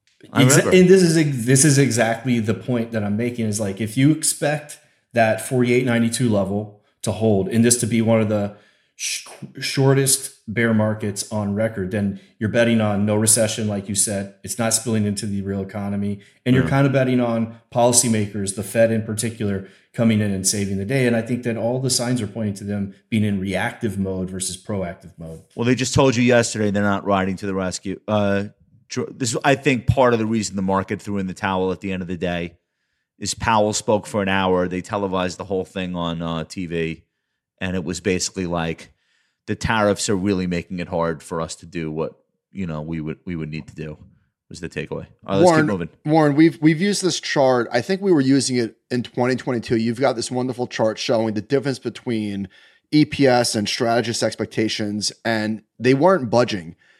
S2: I
S3: Exa-
S2: remember.
S3: and this is this is exactly the point that I'm making. Is like if you expect that forty-eight ninety-two level to hold and this to be one of the sh- shortest bear markets on record, then you're betting on no recession, like you said. It's not spilling into the real economy, and you're
S2: Yeah.
S3: kind of betting on policymakers, the Fed in particular, coming in and saving the day. And I think that all the signs are pointing to them being in reactive mode versus proactive mode.
S2: Well, they just told you yesterday they're not riding to the rescue. Uh, this, I think, part of the reason the market threw in the towel at the end of the day is Powell spoke for an hour. They televised the whole thing on uh, T V, and it was basically like the tariffs are really making it hard for us to do what you know we would we would need to do. Was the takeaway? All right, let's
S4: Warren,
S2: keep moving.
S4: Warren, we've we've used this chart. I think we were using it in twenty twenty-two. You've got this wonderful chart showing the difference between E P S and strategist expectations, and they weren't budging.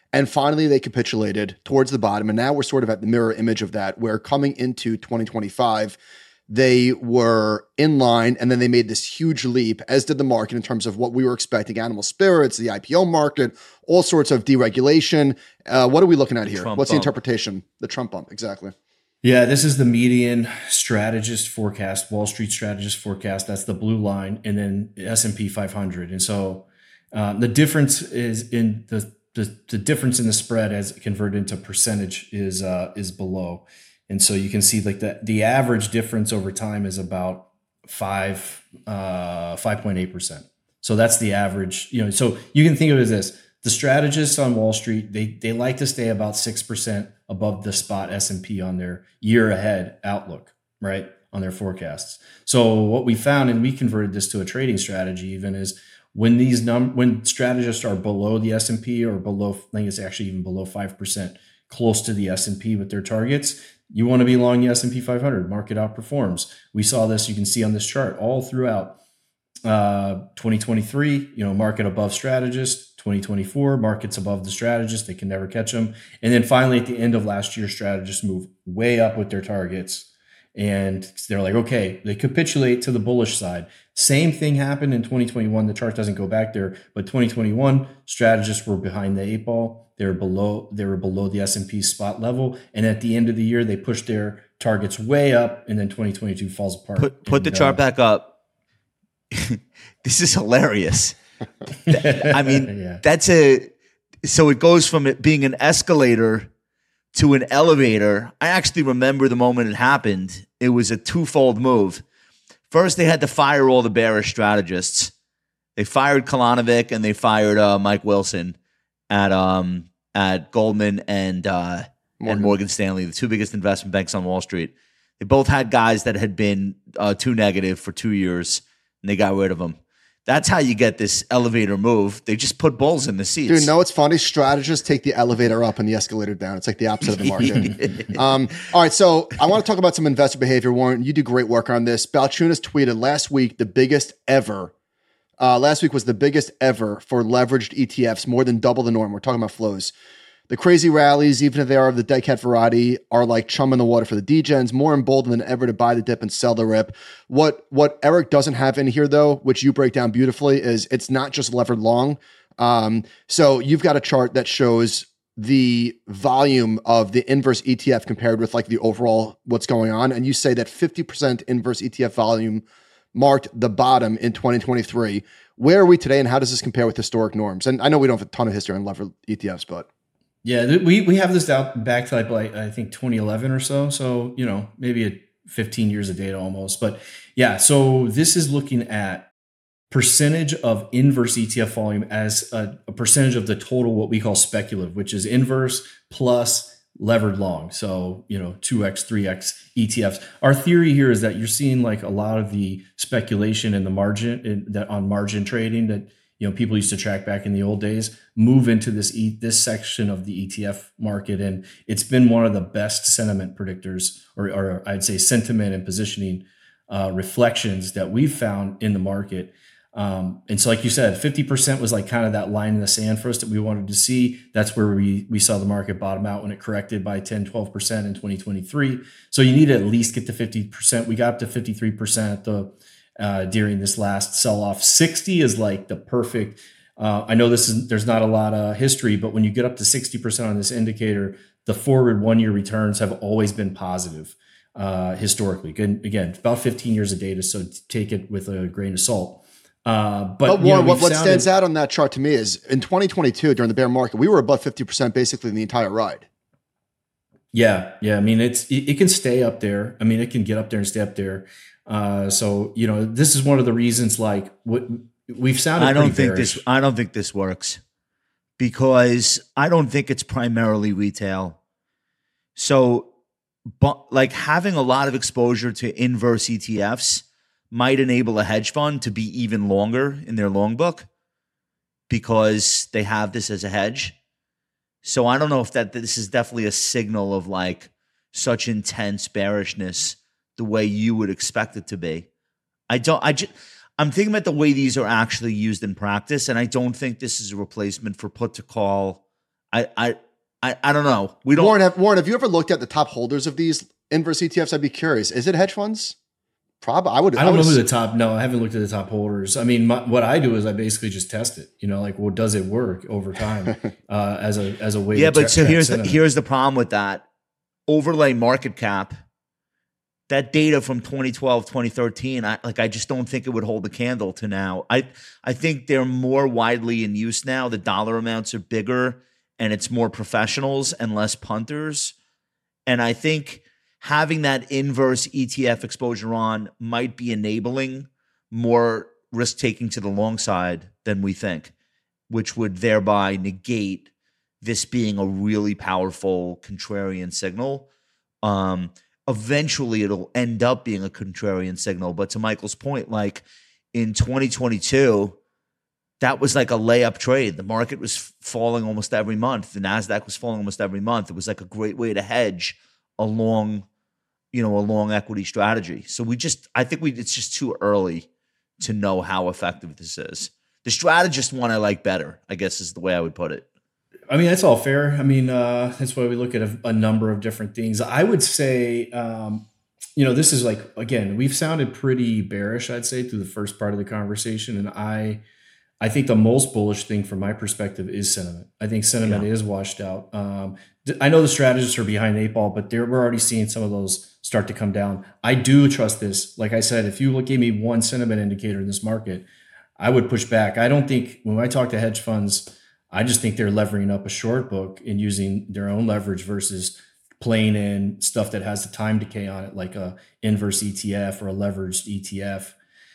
S4: And finally, they capitulated towards the bottom. And now we're sort of at the mirror image of that, where coming into twenty twenty-five, they were in line, and then they made this huge leap, as did the market, in terms of what we were expecting: animal spirits, the I P O market, all sorts of deregulation. Uh, what are we looking at here?
S2: Trump
S4: What's
S2: bump.
S4: the interpretation? The Trump bump, exactly.
S3: Yeah, this is the median strategist forecast, Wall Street strategist forecast. That's the blue line, and then S and P five hundred. And so um, the difference is in the, the the difference in the spread as converted into percentage is uh, is below. And so you can see like the the average difference over time is about five uh, five point eight percent. So that's the average. You know, so you can think of it as this: the strategists on Wall Street, they they like to stay about six percent above the spot S and P on their year ahead outlook, right? On their forecasts. So what we found, and we converted this to a trading strategy even, is when these num when strategists are below the S and P or below, I think it's actually even below five percent, close to the S and P with their targets, you want to be long the S and P five hundred. Market outperforms. We saw this, you can see on this chart, all throughout uh, twenty twenty-three, you know, market above strategist. twenty twenty-four, markets above the strategist. They can never catch them. And then finally, at the end of last year, strategists move way up with their targets. And they're like, okay, they capitulate to the bullish side. Same thing happened in twenty twenty-one. The chart doesn't go back there, but twenty twenty-one, strategists were behind the eight ball. They were below, they were below the S and P spot level. And at the end of the year, they pushed their targets way up. And then twenty twenty-two falls apart.
S2: Put, put
S3: and,
S2: the chart
S3: uh,
S2: back up. This is hilarious. I mean,
S3: yeah.
S2: that's a, so it goes from it being an escalator to an elevator. I actually remember the moment it happened. It was a twofold move. First, they had to fire all the bearish strategists. They fired Kalanovic and they fired uh, Mike Wilson at um at Goldman and uh,
S4: Morgan.
S2: and Morgan Stanley, the two biggest investment banks on Wall Street. They both had guys that had been uh, too negative for two years, and they got rid of them. That's how you get this elevator move. They just put bulls in the seats.
S4: Dude, no, it's funny. Strategists take the elevator up and the escalator down. It's like the opposite of the market. um, all right, so I want to talk about some investor behavior. Warren, you do great work on this. Balchunas tweeted last week the biggest ever. Uh, last week was the biggest ever for leveraged E T Fs, more than double the norm. We're talking about flows. The crazy rallies, even if they are of the dead cat variety, are like chum in the water for the degens, more emboldened than ever to buy the dip and sell the rip. What what Eric doesn't have in here, though, which you break down beautifully, is it's not just levered long. Um, so you've got a chart that shows the volume of the inverse E T F compared with like the overall what's going on. And you say that fifty percent inverse E T F volume marked the bottom in twenty twenty-three. Where are we today, and how does this compare with historic norms? And I know we don't have a ton of history on levered E T Fs, but...
S3: Yeah, th- we we have this out back to like I think twenty eleven or so. So, you know, maybe a fifteen years of data almost. But yeah, so this is looking at percentage of inverse E T F volume as a, a percentage of the total what we call speculative, which is inverse plus levered long. So, you know, two X, three X E T Fs. Our theory here is that you're seeing like a lot of the speculation in the margin in, that on margin trading that you know, people used to track back in the old days, move into this e- this section of the E T F market. And it's been one of the best sentiment predictors, or, or I'd say sentiment and positioning uh, reflections that we've found in the market. Um, and so, like you said, fifty percent was like kind of that line in the sand for us that we wanted to see. That's where we we saw the market bottom out when it corrected by ten, twelve percent in twenty twenty-three. So you need to at least get to fifty percent. We got up to fifty-three percent at the Uh, during this last sell-off. sixty is like the perfect. Uh, I know this is there's not a lot of history, but when you get up to sixty percent on this indicator, the forward one-year returns have always been positive uh, historically. Again, again, about fifteen years of data, so take it with a grain of salt. Uh, but
S4: but
S3: you know,
S4: Warren, what, what
S3: sounded,
S4: stands out on that chart to me is in twenty twenty-two during the bear market, we were above fifty percent basically in the entire ride.
S3: Yeah, yeah. I mean, it's it, it can stay up there. I mean, it can get up there and stay up there. Uh, so, you know, this is one of the reasons, like what we've sounded.
S2: I don't think
S3: bearish.
S2: this, I don't think this works because I don't think it's primarily retail. So, but like having a lot of exposure to inverse E T Fs might enable a hedge fund to be even longer in their long book because they have this as a hedge. So I don't know if that, this is definitely a signal of like such intense bearishness the way you would expect it to be. I don't, I just, I'm thinking about the way these are actually used in practice, and I don't think this is a replacement for put to call I I I, I don't know. We don't.
S4: Warren have, Warren, have you ever looked at the top holders of these inverse E T Fs? I'd be curious. Is it hedge funds? Probably. I would.
S3: I don't
S4: I
S3: know
S4: would
S3: who the top. No, I haven't looked at the top holders. I mean, my, what I do is I basically just test it. You know, like, well, does it work over time uh, as a as a way?
S2: Yeah,
S3: to
S2: but so here's the,
S3: sentiment.
S2: here's the problem with that. Overlay market cap. That data from twenty twelve, twenty thirteen, I like I just don't think it would hold a candle to now. I I think they're more widely in use now. The dollar amounts are bigger and it's more professionals and less punters. And I think having that inverse E T F exposure on might be enabling more risk taking to the long side than we think, which would thereby negate this being a really powerful contrarian signal. Um Eventually, it'll end up being a contrarian signal. But to Michael's point, like in twenty twenty-two, that was like a layup trade. The market was falling almost every month. The NASDAQ was falling almost every month. It was like a great way to hedge a long, you know, a long equity strategy. So we just, I think we, it's just too early to know how effective this is. The strategists want to like better, I guess is the way I would put it.
S3: I mean, that's all fair. I mean, uh, that's why we look at a, a number of different things. I would say, um, you know, this is like, again, we've sounded pretty bearish, I'd say, through the first part of the conversation. And I, I think the most bullish thing from my perspective is sentiment. I think sentiment yeah. is washed out. Um, I know the strategists are behind the eight ball, but we're already seeing some of those start to come down. I do trust this. Like I said, if you gave me one sentiment indicator in this market, I would push back. I don't think when I talk to hedge funds, I just think they're levering up a short book and using their own leverage versus playing in stuff that has the time decay on it, like a inverse E T F or a leveraged E T F.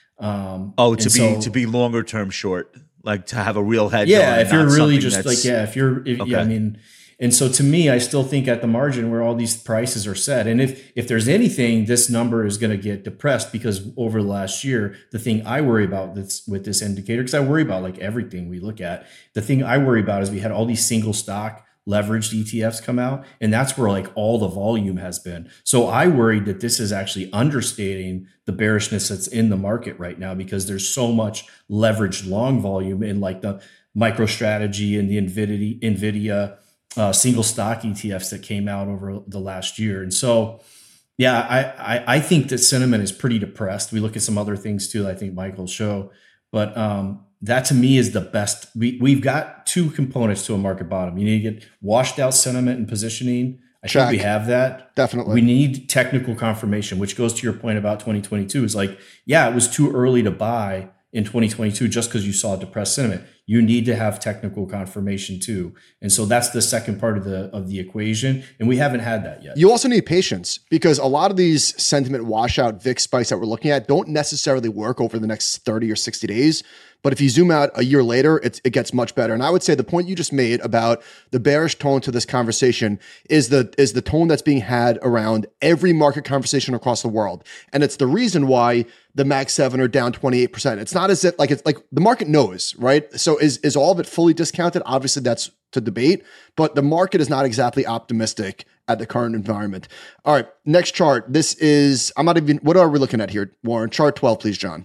S3: Um,
S2: oh, to be
S3: so,
S2: to be longer term short, like to have a real hedge.
S3: Yeah,
S2: on,
S3: if you're really just
S2: that's,
S3: like yeah, if you're if,
S2: okay.
S3: yeah, I mean. And so to me, I still think at the margin where all these prices are set. And if if there's anything, this number is going to get depressed because over the last year, the thing I worry about this, with this indicator, because I worry about like everything we look at, the thing I worry about is we had all these single stock leveraged E T Fs come out. And that's where like all the volume has been. So I worried that this is actually understating the bearishness that's in the market right now because there's so much leveraged long volume in like the MicroStrategy and the NVIDIA, NVIDIA Uh, single stock E T Fs that came out over the last year. And so, yeah, I, I, I think that sentiment is pretty depressed. We look at some other things too, I think Michael's show, but um, that to me is the best. We, we've got two components to a market bottom. You need to get washed out sentiment and positioning. I
S4: Check.
S3: think we have that.
S4: Definitely.
S3: We need technical confirmation, which goes to your point about twenty twenty-two. Is like, yeah, it was too early to buy in twenty twenty-two just because you saw depressed sentiment. You need to have technical confirmation too. And so that's the second part of the of the equation. And we haven't had that yet.
S4: You also need patience because a lot of these sentiment washout V I X spikes that we're looking at don't necessarily work over the next thirty or sixty days. But if you zoom out a year later, it, it gets much better. And I would say the point you just made about the bearish tone to this conversation is the is the tone that's being had around every market conversation across the world. And it's the reason why the Mag seven are down twenty-eight percent. It's not as if like it's like the market knows, right? So is, is all of it fully discounted? Obviously that's to debate, but the market is not exactly optimistic at the current environment. All right, next chart. This is, I'm not even, what are we looking at here, Warren? Chart twelve, please, John.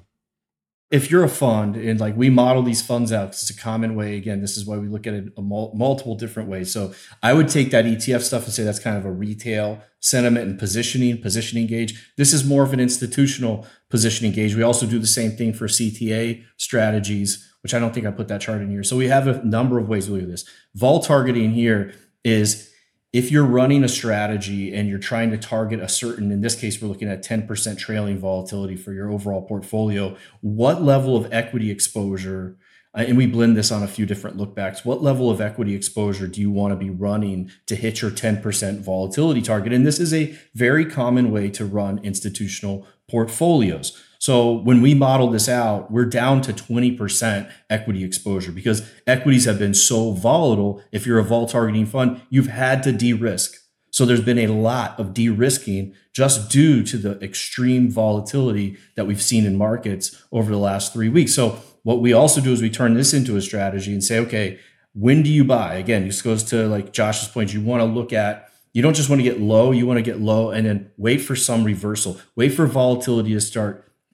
S3: If you're a fund and like we model these funds out, because it's a common way, again, this is why we look at it a mul- multiple different ways. So I would take that E T F stuff and say that's kind of a retail sentiment and positioning, positioning gauge. This is more of an institutional positioning gauge. We also do the same thing for C T A strategies, which I don't think I put that chart in here. So we have a number of ways to look at this. Vol targeting here is if you're running a strategy and you're trying to target a certain, in this case, we're looking at ten percent trailing volatility for your overall portfolio, what level of equity exposure, uh, and we blend this on a few different lookbacks, what level of equity exposure do you want to be running to hit your ten percent volatility target? And this is a very common way to run institutional portfolios. So when we model this out, we're down to twenty percent equity exposure because equities have been so volatile. If you're a vol targeting fund, you've had to de-risk. So there's been a lot of de-risking just due to the extreme volatility that we've seen in markets over the last three weeks. So what we also do is we turn this into a strategy and say, okay, when do you buy? Again, this goes to like Josh's point. You want to look at, you don't just want to get low, you want to get low and then wait for some reversal, wait for volatility to start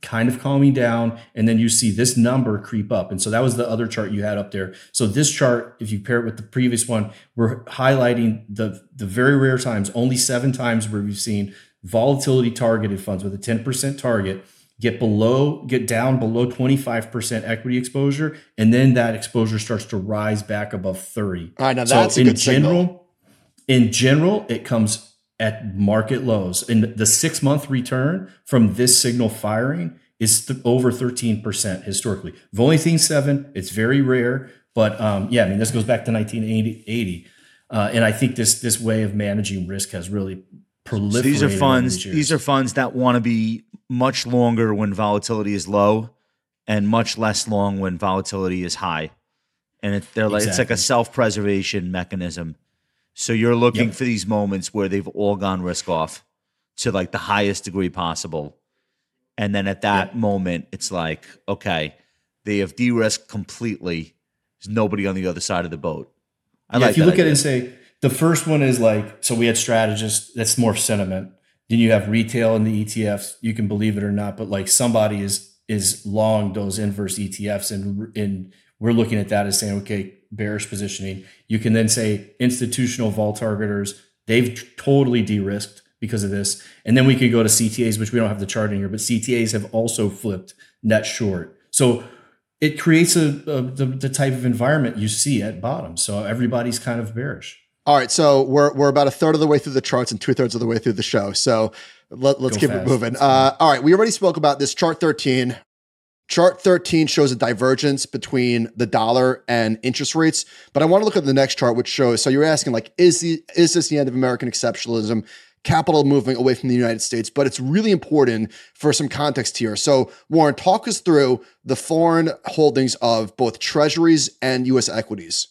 S3: kind of calming down, and then you see this number creep up. And so that was the other chart you had up there. So this chart, if you pair it with the previous one, we're highlighting the, the very rare times, only seven times where we've seen volatility targeted funds with a ten percent target get below, get down below twenty-five percent equity exposure. And then that exposure starts to rise back above thirty.
S4: All right, now that's
S3: so
S4: a
S3: in
S4: good
S3: general,
S4: signal.
S3: In general, it comes at market lows. And the six month return from this signal firing is th- over thirteen percent historically. We've only seen seven. It's very rare. But um, yeah, I mean, this goes back to nineteen eighty. Uh, and I think this this way of managing risk has really proliferated.
S2: So these are funds.
S3: these,
S2: these are funds that want to be much longer when volatility is low, and much less long when volatility is high. And it, they're like
S3: Exactly.
S2: it's like a self-preservation mechanism. So you're looking
S3: Yep.
S2: for these moments where they've all gone risk off to like the highest degree possible. And then at that
S3: Yep.
S2: moment, it's like, okay, they have de-risked completely. There's nobody on the other side of the boat. I
S3: yeah,
S2: like
S3: if you
S2: that
S3: look at it
S2: idea.
S3: and say the first one is like, so we had strategists, that's more sentiment. Then you have retail in the E T Fs. You can believe it or not, but like somebody is is long those inverse E T Fs, and and we're looking at that as saying, okay, bearish positioning. You can then say institutional vol targeters, they've t- totally de-risked because of this. And then we could go to C T As, which we don't have the chart in here, but C T As have also flipped net short. So it creates a, a the, the type of environment you see at bottom. So everybody's kind of bearish.
S4: All right, so we're we're about a third of the way through the charts and two thirds of the way through the show. So let, let's
S3: Go
S4: keep
S3: fast.
S4: it moving.
S3: Let's
S4: Uh, all right, we already spoke about this chart thirteen. Chart thirteen shows a divergence between the dollar and interest rates, but I want to look at the next chart, which shows. So you're asking, like, is the is this the end of American exceptionalism? Capital moving away from the United States, but it's really important for some context here. So Warren, talk us through the foreign holdings of both treasuries and U S equities.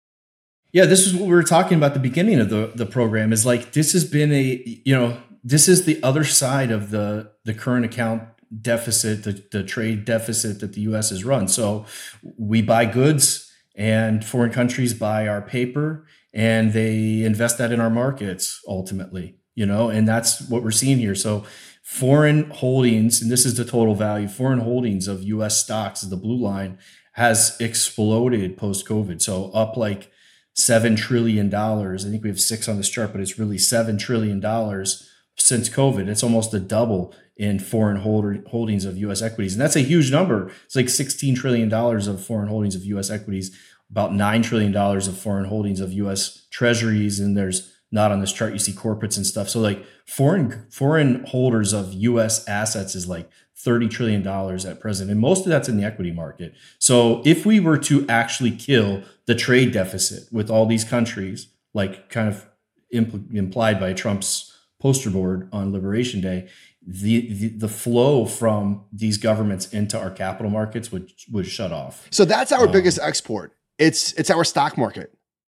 S3: Yeah, this is what we were talking about at the beginning of the, the program is like, this has been a, you know, this is the other side of the, the current account deficit, the, the trade deficit that the U S has run. So we buy goods and foreign countries buy our paper and they invest that in our markets ultimately, you know, and that's what we're seeing here. So foreign holdings, and this is the total value, foreign holdings of U S stocks, the blue line, has exploded post-COVID. So up like seven trillion dollars. I think we have six on this chart, but it's really seven trillion dollars since COVID. It's almost a double in foreign holder, holdings of U S equities. And that's a huge number. It's like sixteen trillion dollars of foreign holdings of U S equities, about nine trillion dollars of foreign holdings of U S treasuries. And there's not on this chart, you see corporates and stuff. So like foreign, foreign holders of U S assets is like thirty trillion dollars at present. And most of that's in the equity market. So if we were to actually kill the trade deficit with all these countries, like kind of impl- implied by Trump's poster board on Liberation Day, the, the the flow from these governments into our capital markets would would shut off.
S4: So that's our
S3: Um,
S4: biggest export. It's it's our stock market.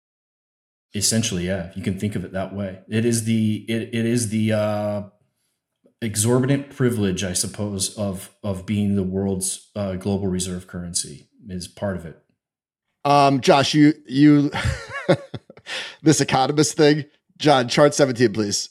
S3: Essentially, yeah, you can think of it that way. It is the it, it is the uh, exorbitant privilege, I suppose, of of being the world's uh, global reserve currency is part of it.
S4: Um, Josh, you you this economist thing. John, chart seventeen, please.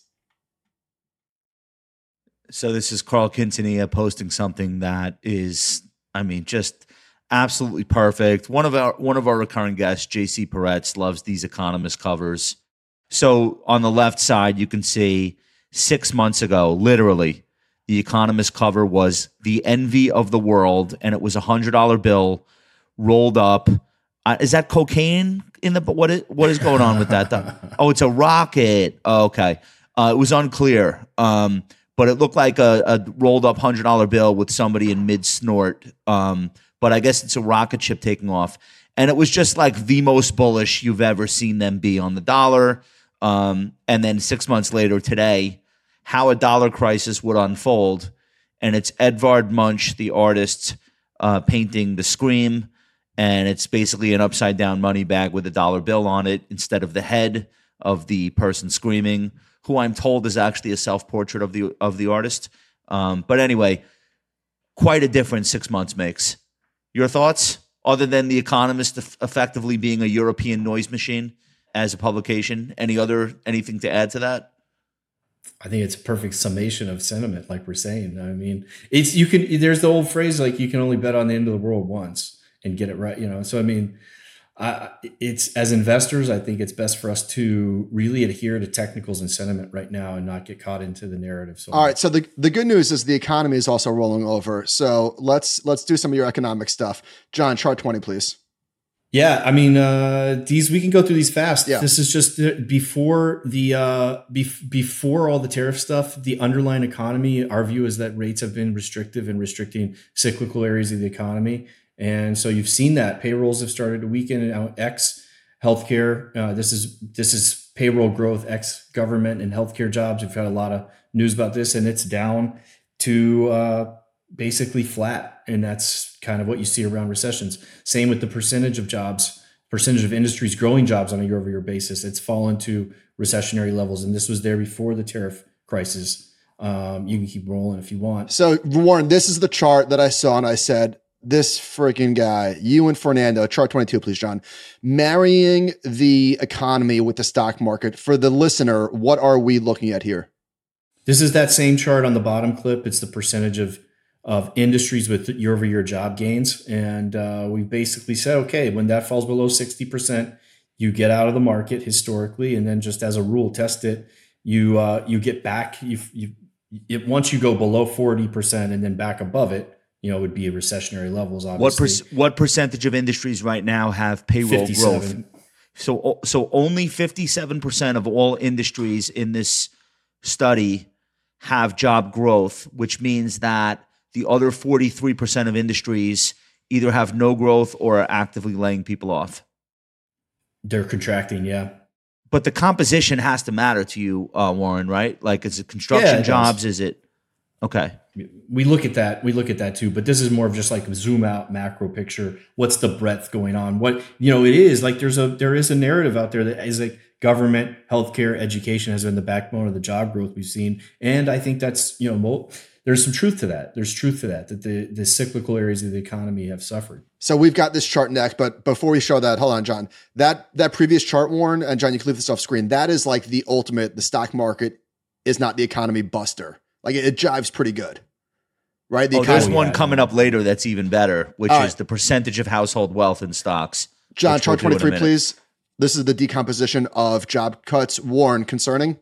S2: So this is Carl Quintanilla posting something that is, I mean, just absolutely perfect. One of our one of our recurring guests, J C Peretz, loves these economist covers. So on the left side, you can see six months ago, literally, the economist cover was the envy of the world, and it was a hundred dollar bill rolled up. Uh, is that cocaine in the? What is what is going on with that? Oh, it's a rocket. Oh, okay, uh, it was unclear. Um, But it looked like a, a rolled up hundred dollar bill with somebody in mid snort. Um, but I guess it's a rocket ship taking off, and it was just like the most bullish you've ever seen them be on the dollar. Um, and then six months later, today, how a dollar crisis would unfold, and it's Edvard Munch, the artist, uh, painting the Scream, and it's basically an upside down money bag with a dollar bill on it instead of the head of the person screaming, who I'm told is actually a self-portrait of the of the artist. Um, but anyway, quite a difference six months makes. Your thoughts, other than The Economist eff- effectively being a European noise machine as a publication? Any other anything to add to that?
S3: I think it's a perfect summation of sentiment, like we're saying. I mean, it's you can. There's the old phrase like you can only bet on the end of the world once and get it right. You know, so I mean, I, it's as investors, I think it's best for us to really adhere to technicals and sentiment right now and not get caught into the narrative. So,
S4: all right. So the the good news is the economy is also rolling over. So let's let's do some of your economic stuff. John, chart twenty, please.
S3: Yeah, I mean, uh, these we can go through these fast.
S4: Yeah.
S3: This is just before the uh, bef- before all the tariff stuff. The underlying economy, our view is that rates have been restrictive and restricting cyclical areas of the economy, and so you've seen that payrolls have started to weaken. And now X healthcare. Uh, this is this is payroll growth, X government and healthcare jobs. We've had a lot of news about this, and it's down to uh, basically flat. And that's kind of what you see around recessions. Same with the percentage of jobs, percentage of industries growing jobs on a year over year basis. It's fallen to recessionary levels. And this was there before the tariff crisis. Um, you can keep rolling if you want.
S4: So Warren, this is the chart that I saw and I said, this freaking guy, you and Fernando, chart twenty-two, please, John, marrying the economy with the stock market. For the listener, what are we looking at here?
S3: This is that same chart on the bottom clip. It's the percentage of of industries with year-over-year job gains. And uh, we basically said, okay, when that falls below sixty percent, you get out of the market historically. And then just as a rule, test it. You uh, you get back. You, you it, Once you go below forty percent and then back above it, you know, it would be recessionary levels, obviously.
S2: What, per- what percentage of industries right now have payroll growth? So, so only fifty-seven percent of all industries in this study have job growth, which means that the other forty-three percent of industries either have no growth or are actively laying people off.
S3: They're contracting, yeah.
S2: But the composition has to matter to you, uh, Warren, right? Like, is it construction
S3: Yeah, it
S2: jobs?
S3: does.
S2: Is it okay?
S3: We look at that. We look at that too. But this is more of just like a zoom out macro picture. What's the breadth going on? What, you know, it is like there's a there is a narrative out there that is like government, healthcare, education has been the backbone of the job growth we've seen, and I think that's you know. Mo- There's some truth to that. There's truth to that, that the, the cyclical areas of the economy have suffered.
S4: So we've got this chart next, but before we show that, hold on, John. That that previous chart, Warren, and John, you can leave this off screen. That is like the ultimate, the stock market is not the economy buster. Like it, it jives pretty good, right? The
S2: oh, there's
S3: economy-
S2: one
S3: yeah,
S2: coming
S3: yeah.
S2: up later that's even better, which
S4: All
S2: is
S4: right.
S2: the percentage of household wealth in stocks.
S4: John,
S2: which we'll
S4: chart
S2: do in a
S4: twenty-three,
S2: minute.
S4: please. This is the decomposition of job cuts. Warren, concerning?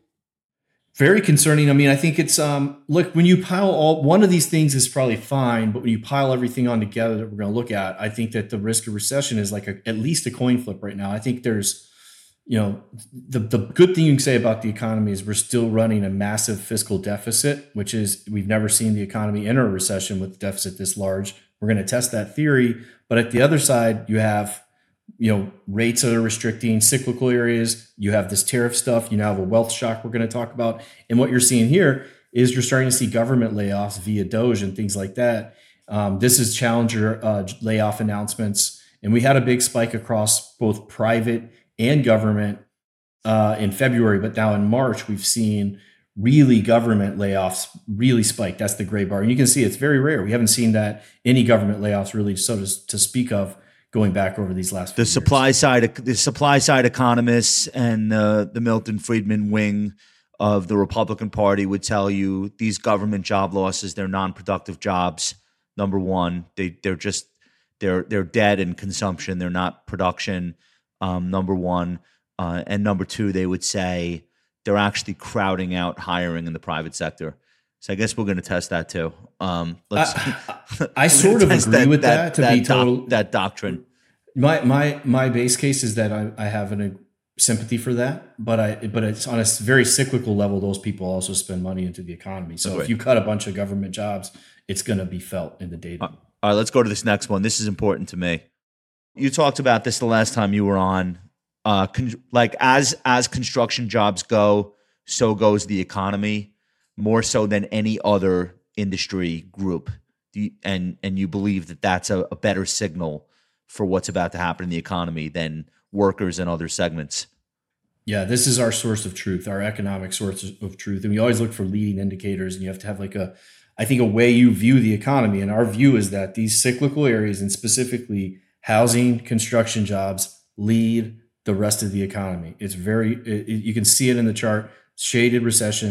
S3: Very concerning. I mean, I think it's, um, look, when you pile all, one of these things is probably fine, but when you pile everything on together that we're going to look at, I think that the risk of recession is like a, at least a coin flip right now. I think there's, you know, the, the good thing you can say about the economy is we're still running a massive fiscal deficit, which is we've never seen the economy enter a recession with a deficit this large. We're going to test that theory. But at the other side, you have, you know, rates that are restricting cyclical areas. You have this tariff stuff. You now have a wealth shock we're going to talk about. And what you're seeing here is you're starting to see government layoffs via Doge and things like that. Um, this is Challenger uh, layoff announcements. And we had a big spike across both private and government uh, in February. But now in March, we've seen really government layoffs really spike. That's the gray bar. And you can see it's very rare. We haven't seen that any government layoffs really so to, to speak of going back over these last few
S2: The supply
S3: years.
S2: side, the supply side economists and uh, the Milton Friedman wing of the Republican Party would tell you these government job losses, they're non-productive jobs. Number one, they they're just they're they're dead in consumption. They're not production. Um, number one, uh, and number two, they would say they're actually crowding out hiring in the private sector. So I guess we're going to test that too. Um, let's.
S3: I, I sort of
S2: test
S3: agree with that, to
S2: that
S3: be
S2: doc-
S3: total.
S2: that doctrine.
S3: My my my base case is that I, I have an, a sympathy for that, but I but it's on a very cyclical level. Those people also spend money into the economy. So
S2: Agreed.
S3: if you cut a bunch of government jobs, it's going to be felt in the data.
S2: All right, let's go to this next one. This is important to me. You talked about this the last time you were on. Uh, con- like as as construction jobs go, so goes the economy, more so than any other industry group. Do you, and and you believe that that's a, a better signal for what's about to happen in the economy than workers and other segments.
S3: Yeah, this is our source of truth, our economic source of truth. And we always look for leading indicators, and you have to have like a, I think, a way you view the economy. And our view is that these cyclical areas, and specifically housing, construction jobs, lead the rest of the economy. It's very, it, you can see it in the chart, shaded recessions.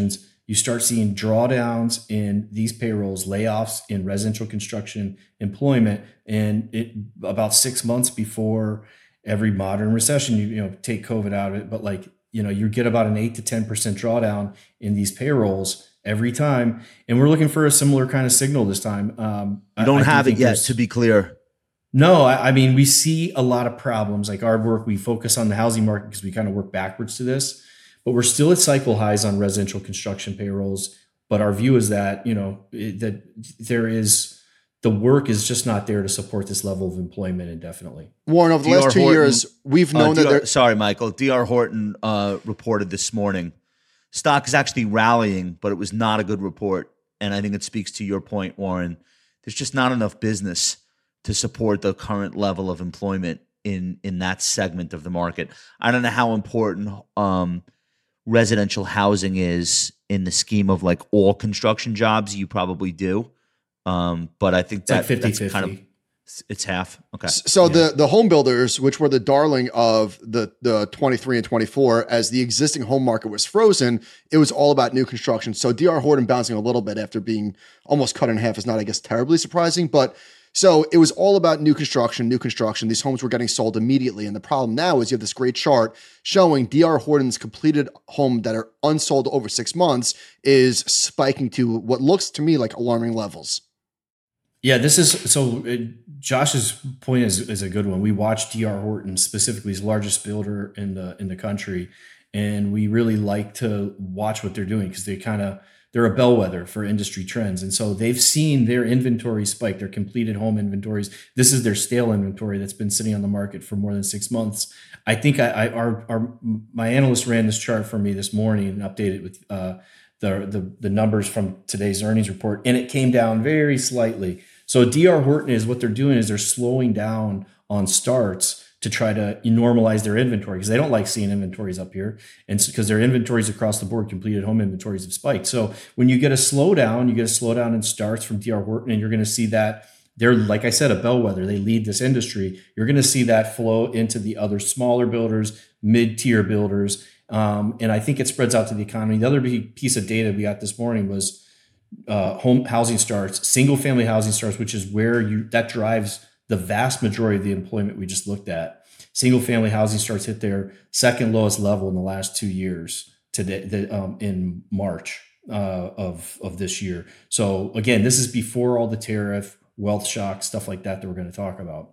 S3: you start seeing drawdowns in these payrolls, layoffs in residential construction employment, and it about six months before every modern recession, you, you know, take COVID out of it, but like, you know, you get about an eight to ten percent drawdown in these payrolls every time. And we're looking for a similar kind of signal this time. Um,
S2: you don't
S3: I, I
S2: have
S3: do
S2: it yet, to be clear.
S3: No, I, I mean, we see a lot of problems. Like our work, we focus on the housing market because we kind of work backwards to this, but we're still at cycle highs on residential construction payrolls. But our view is that, you know, it, that there is, the work is just not there to support this level of employment indefinitely.
S4: Warren, over the
S2: D R
S4: last two
S2: Horton,
S4: years, we've known
S2: uh,
S4: that there.
S2: Sorry, Michael. D R Horton uh, reported this morning. Stock is actually rallying, but it was not a good report. And I think it speaks to your point, Warren. There's just not enough business to support the current level of employment in, in that segment of the market. I don't know how important um, residential housing is in the scheme of like all construction jobs. You probably do. Um, but I think
S3: It's
S2: that
S3: like fifty,
S2: that's kind of, it's half. Okay.
S4: So yeah. the the home builders, which were the darling of the the twenty-three and twenty-four, as the existing home market was frozen, it was all about new construction. So D R Horton bouncing a little bit after being almost cut in half is not, I guess, terribly surprising. But so it was all about new construction, new construction. These homes were getting sold immediately. And the problem now is you have this great chart showing D R Horton's completed home that are unsold over six months is spiking to what looks to me like alarming levels.
S3: Yeah, this is so. It, Josh's point is is a good one. We watched D R Horton, specifically his largest builder in the in the country, and we really like to watch what they're doing because they kind of they're a bellwether for industry trends, and so they've seen their inventory spike, their completed home inventories. This is their stale inventory that's been sitting on the market for more than six months. I think I, I our, our my analyst ran this chart for me this morning and updated with uh, the, the the numbers from today's earnings report, and it came down very slightly. So D R Horton is what they're doing is they're slowing down on starts to try to normalize their inventory because they don't like seeing inventories up here, and because their inventories across the board, completed home inventories have spiked. So when you get a slowdown, you get a slowdown in starts from D R Horton, and you're going to see that they're, like I said, a bellwether. They lead this industry. You're going to see that flow into the other smaller builders, mid-tier builders, um, and I think it spreads out to the economy. The other big piece of data we got this morning was uh, home housing starts, single-family housing starts, which is where you that drives the vast majority of the employment we just looked at. Single family housing starts hit their second lowest level in the last two years today the, um, in March uh, of, of this year. So again, this is before all the tariff, wealth shock, stuff like that that we're going to talk about.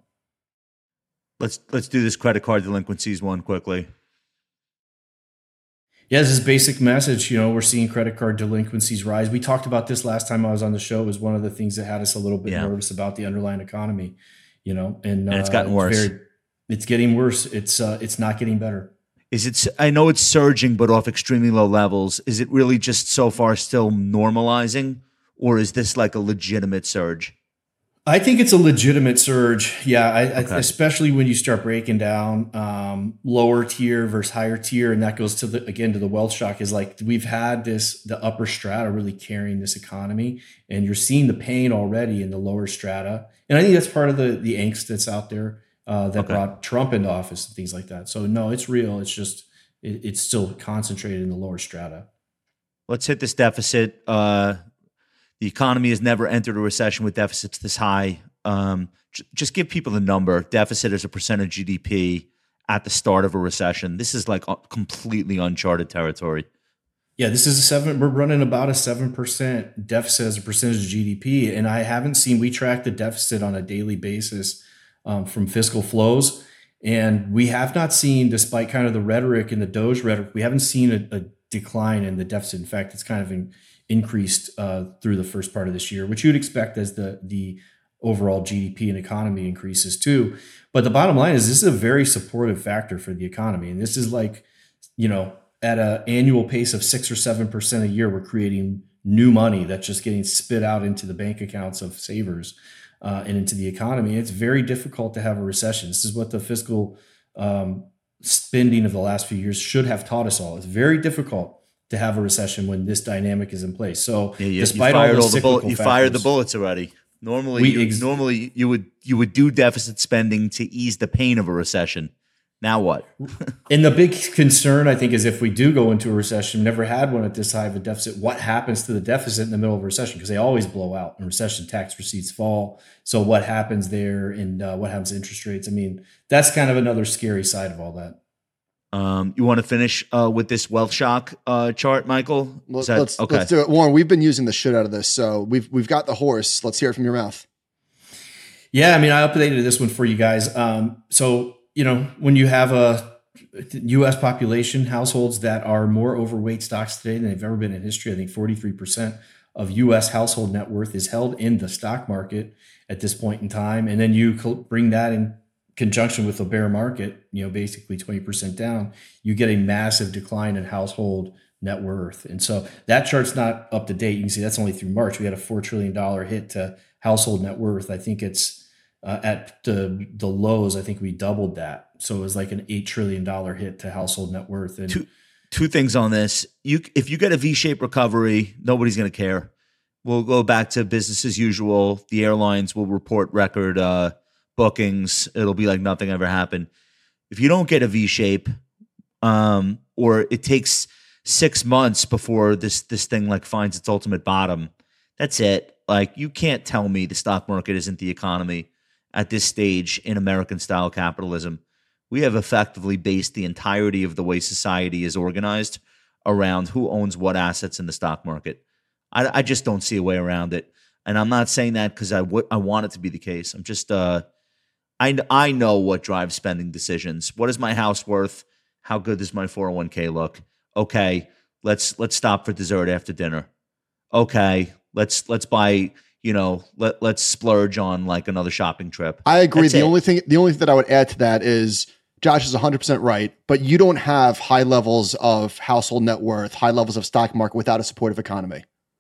S2: Let's let's do this credit card delinquencies one quickly.
S3: Yeah, this is basic message. You know, we're seeing credit card delinquencies rise. We talked about this last time I was on the show. It was one of the things that had us a little bit yeah. nervous about the underlying economy. You know, and,
S2: and it's
S3: uh,
S2: gotten worse.
S3: It's, very, it's getting worse. It's uh, it's not getting better.
S2: Is it? I know it's surging, but off extremely low levels. Is it really just so far still normalizing, or is this like a legitimate surge?
S3: I think it's a legitimate surge. Yeah, I,
S2: okay.
S3: I, especially when you start breaking down um, lower tier versus higher tier, and that goes to the again to the wealth shock. Is like we've had this the upper strata really carrying this economy, and you're seeing the pain already in the lower strata. And I think that's part of the the angst that's out there uh, that okay. brought Trump into office and things like that. So no, it's real. It's just it, it's still concentrated in the lower strata.
S2: Let's hit this deficit. Uh, the economy has never entered a recession with deficits this high. Um, j- just give people the number. Deficit as a percent of G D P at the start of a recession. This is like a completely uncharted territory.
S3: Yeah, this is a seven. We're running about a seven percent deficit as a percentage of G D P, and I haven't seen. We track the deficit on a daily basis um, from fiscal flows, and we have not seen, despite kind of the rhetoric and the Doge rhetoric, we haven't seen a, a decline in the deficit. In fact, it's kind of in, increased uh, through the first part of this year, which you'd expect as the the overall G D P and economy increases too. But the bottom line is, this is a very supportive factor for the economy, and this is like, you know, at an annual pace of six or seven percent a year, we're creating new money that's just getting spit out into the bank accounts of savers uh, and into the economy. It's very difficult to have a recession. This is what the fiscal um, spending of the last few years should have taught us all. It's very difficult to have a recession when this dynamic is in place. So,
S2: yeah, you,
S3: despite
S2: you fired
S3: all,
S2: all the bull- you
S3: factors,
S2: fired the bullets already. Normally,
S3: we
S2: you,
S3: ex-
S2: normally you would you would do deficit spending to ease the pain of a recession. Now what?
S3: And the big concern, I think, is if we do go into a recession, never had one at this high of a deficit, what happens to the deficit in the middle of a recession? Because they always blow out. In recession, tax receipts fall. So what happens there, and uh, what happens to interest rates? I mean, that's kind of another scary side of all that.
S2: Um, you want to finish uh, with this wealth shock uh, chart, Michael?
S4: Let's,
S2: that,
S4: let's,
S2: okay.
S4: let's do it. Warren, we've been using the shit out of this. So we've, we've got the horse. Let's hear it from your mouth.
S3: Yeah, I mean, I updated this one for you guys. Um, so, you know, when you have a U S population, households that are more overweight stocks today than they've ever been in history, I think forty-three percent of U S household net worth is held in the stock market at this point in time. And then you bring that in conjunction with a bear market, you know, basically twenty percent down, you get a massive decline in household net worth. And so that chart's not up to date. You can see that's only through March. We had a four trillion dollars hit to household net worth. I think it's uh, at the the lows, I think we doubled that. So it was like an eight trillion dollars hit to household net worth. And
S2: two, two things on this. You, if you get a V-shaped recovery, nobody's going to care. We'll go back to business as usual. The airlines will report record uh, bookings. It'll be like nothing ever happened. If you don't get a V-shape, um, or it takes six months before this this thing like finds its ultimate bottom, that's it. Like, you can't tell me the stock market isn't the economy at this stage in American style capitalism. We have effectively based the entirety of the way society is organized around who owns what assets in the stock market. I, I just don't see a way around it. And I'm not saying that because I, w- I want it to be the case. I'm just, uh, I, I know what drives spending decisions. What is my house worth? How good does my four oh one k look? Okay, let's let's stop for dessert after dinner. Okay, let's let's buy, you know, let let's splurge on like another shopping trip.
S4: I agree.
S2: That's
S4: the
S2: it.
S4: only thing the only thing that I would add to that is Josh is one hundred percent right, but you don't have high levels of household net worth, high levels of stock market without a supportive economy.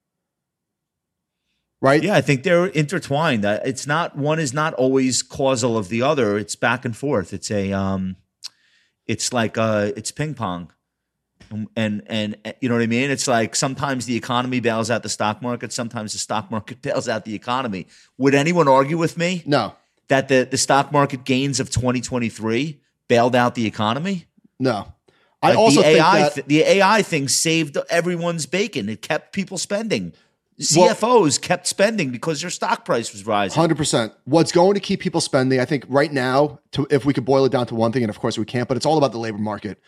S4: Right?
S2: Yeah, I think they're intertwined. Uh, It's not, one is not always causal of the other. It's back and forth. It's a um it's like uh it's ping pong. And, and and you know what I mean? It's like sometimes the economy bails out the stock market, sometimes the stock market bails out the economy. Would anyone argue with me
S4: No.
S2: that the, the stock market gains of twenty twenty-three bailed out the economy?
S4: No. I
S2: Like
S4: also
S2: the
S4: think
S2: A I
S4: that
S2: th- the A I thing saved everyone's bacon. It kept people spending. C F Os kept spending because their stock price was rising.
S4: one hundred percent. What's going to keep people spending, I think right now, to, if we could boil it down to one thing, and of course we can't, but it's all about the labor market.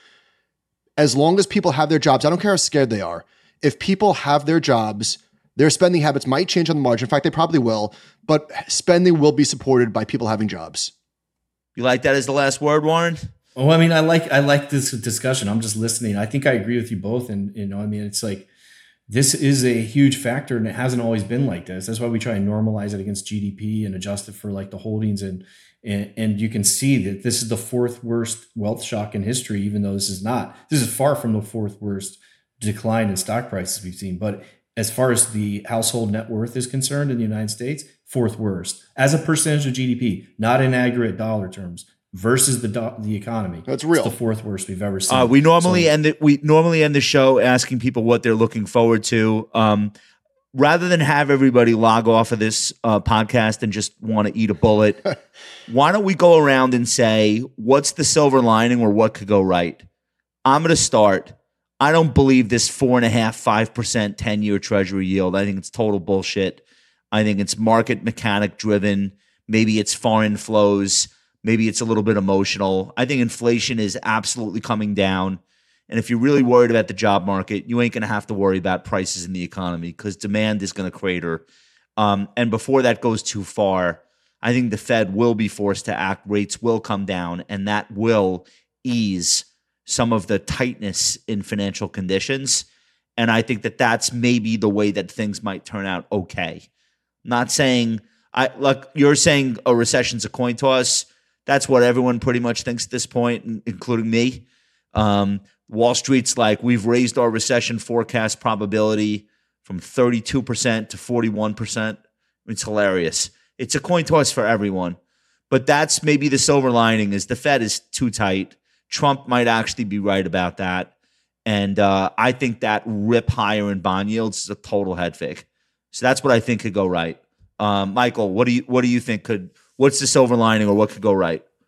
S4: As long as people have their jobs, I don't care how scared they are. If people have their jobs, their spending habits might change on the margin. In fact, they probably will, but spending will be supported by people having jobs.
S2: You like that as the last word, Warren?
S3: Oh, I mean, I like I like this discussion. I'm just listening. I think I agree with you both. And, you know, I mean, it's like, this is a huge factor, and it hasn't always been like this. That's why we try and normalize it against G D P and adjust it for like the holdings. And, and, and you can see that this is the fourth worst wealth shock in history, even though this is not. This is far from the fourth worst decline in stock prices we've seen. But as far as the household net worth is concerned in the United States, fourth worst as a percentage of G D P, not in aggregate dollar terms, versus the do- the economy.
S4: That's real.
S3: It's the fourth worst we've ever seen.
S2: Uh, we normally
S3: So-
S2: end it. We normally end the show asking people what they're looking forward to. Um, rather than have everybody log off of this uh, podcast and just want to eat a bullet, why don't we go around and say what's the silver lining or what could go right? I'm going to start. I don't believe this four and a half, five percent ten-year Treasury yield. I think it's total bullshit. I think it's market mechanic driven. Maybe it's foreign flows. Maybe it's a little bit emotional. I think inflation is absolutely coming down. And if you're really worried about the job market, you ain't going to have to worry about prices in the economy because demand is going to crater. Um, and before that goes too far, I think the Fed will be forced to act. Rates will come down, and that will ease some of the tightness in financial conditions. And I think that that's maybe the way that things might turn out okay. Not saying, I like you're saying a recession's a coin toss. That's what everyone pretty much thinks at this point, including me. Um, Wall Street's like, we've raised our recession forecast probability from thirty-two percent to forty-one percent. It's hilarious. It's a coin toss for everyone. But that's maybe the silver lining is the Fed is too tight. Trump might actually be right about that. And uh, I think that rip higher in bond yields is a total head fake. So that's what I think could go right. Um, Michael, what do you what do you think could – what's the silver lining or what could go right?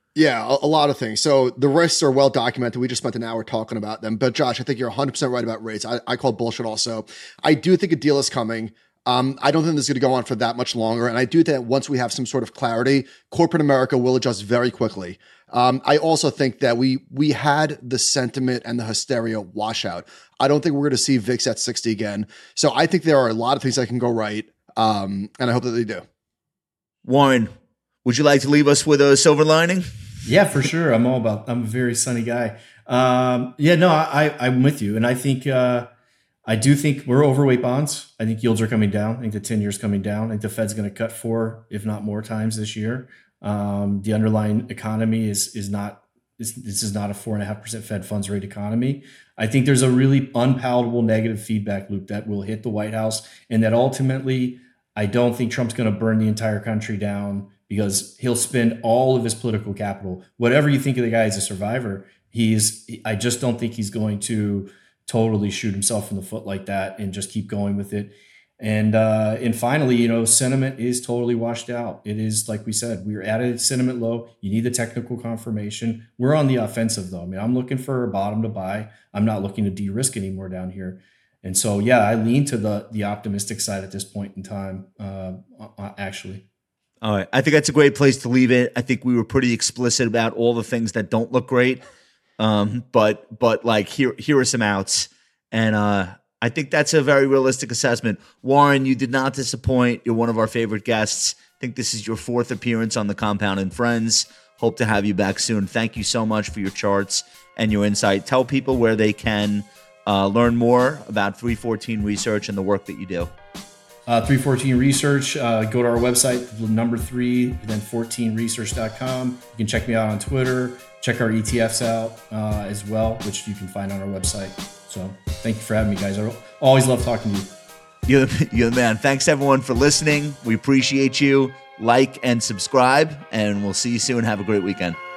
S4: Yeah, a, a lot of things. So the risks are well documented. We just spent an hour talking about them. But Josh, I think you're one hundred percent right about rates. I, I call bullshit also. I do think a deal is coming. Um, I don't think this is going to go on for that much longer. And I do think that once we have some sort of clarity, corporate America will adjust very quickly. Um, I also think that we we had the sentiment and the hysteria washout. I don't think we're going to see V I X at sixty again. So I think there are a lot of things that can go right. Um, and I hope that they do.
S2: Warren, would you like to leave us with a silver lining?
S3: Yeah, for sure. I'm all about, I'm a very sunny guy. Um, yeah, no, I, I'm with you. And I think, uh, I do think we're overweight bonds. I think yields are coming down. I think the ten years coming down. I think the Fed's going to cut four, if not more times this year. Um, the underlying economy is, is not, is, this is not a four and a half percent Fed funds rate economy. I think there's a really unpalatable negative feedback loop that will hit the White House, and that ultimately, I don't think Trump's going to burn the entire country down, because he'll spend all of his political capital. Whatever you think of the guy as a survivor, he's, I just don't think he's going to totally shoot himself in the foot like that and just keep going with it. And, uh, and finally, you know, sentiment is totally washed out. It is, like we said, we're at a sentiment low. You need the technical confirmation. We're on the offensive though. I mean, I'm looking for a bottom to buy. I'm not looking to de-risk anymore down here. And so, yeah, I lean to the, the optimistic side at this point in time, uh, actually.
S2: All right. I think that's a great place to leave it. I think we were pretty explicit about all the things that don't look great. Um, but, but like, here, here are some outs. And, uh, I think that's a very realistic assessment. Warren, you did not disappoint. You're one of our favorite guests. I think this is your fourth appearance on the Compound and Friends. Hope to have you back soon. Thank you so much for your charts and your insight. Tell people where they can, uh, learn more about three fourteen Research and the work that you do.
S3: Uh, three fourteen Research, uh, go to our website, number three, then fourteen research dot com. You can check me out on Twitter, check our E T Fs out uh, as well, which you can find on our website. So thank you for having me, guys. I always love talking to you.
S2: You're the, you're the man. Thanks, everyone, for listening. We appreciate you. Like and subscribe, and we'll see you soon. Have a great weekend.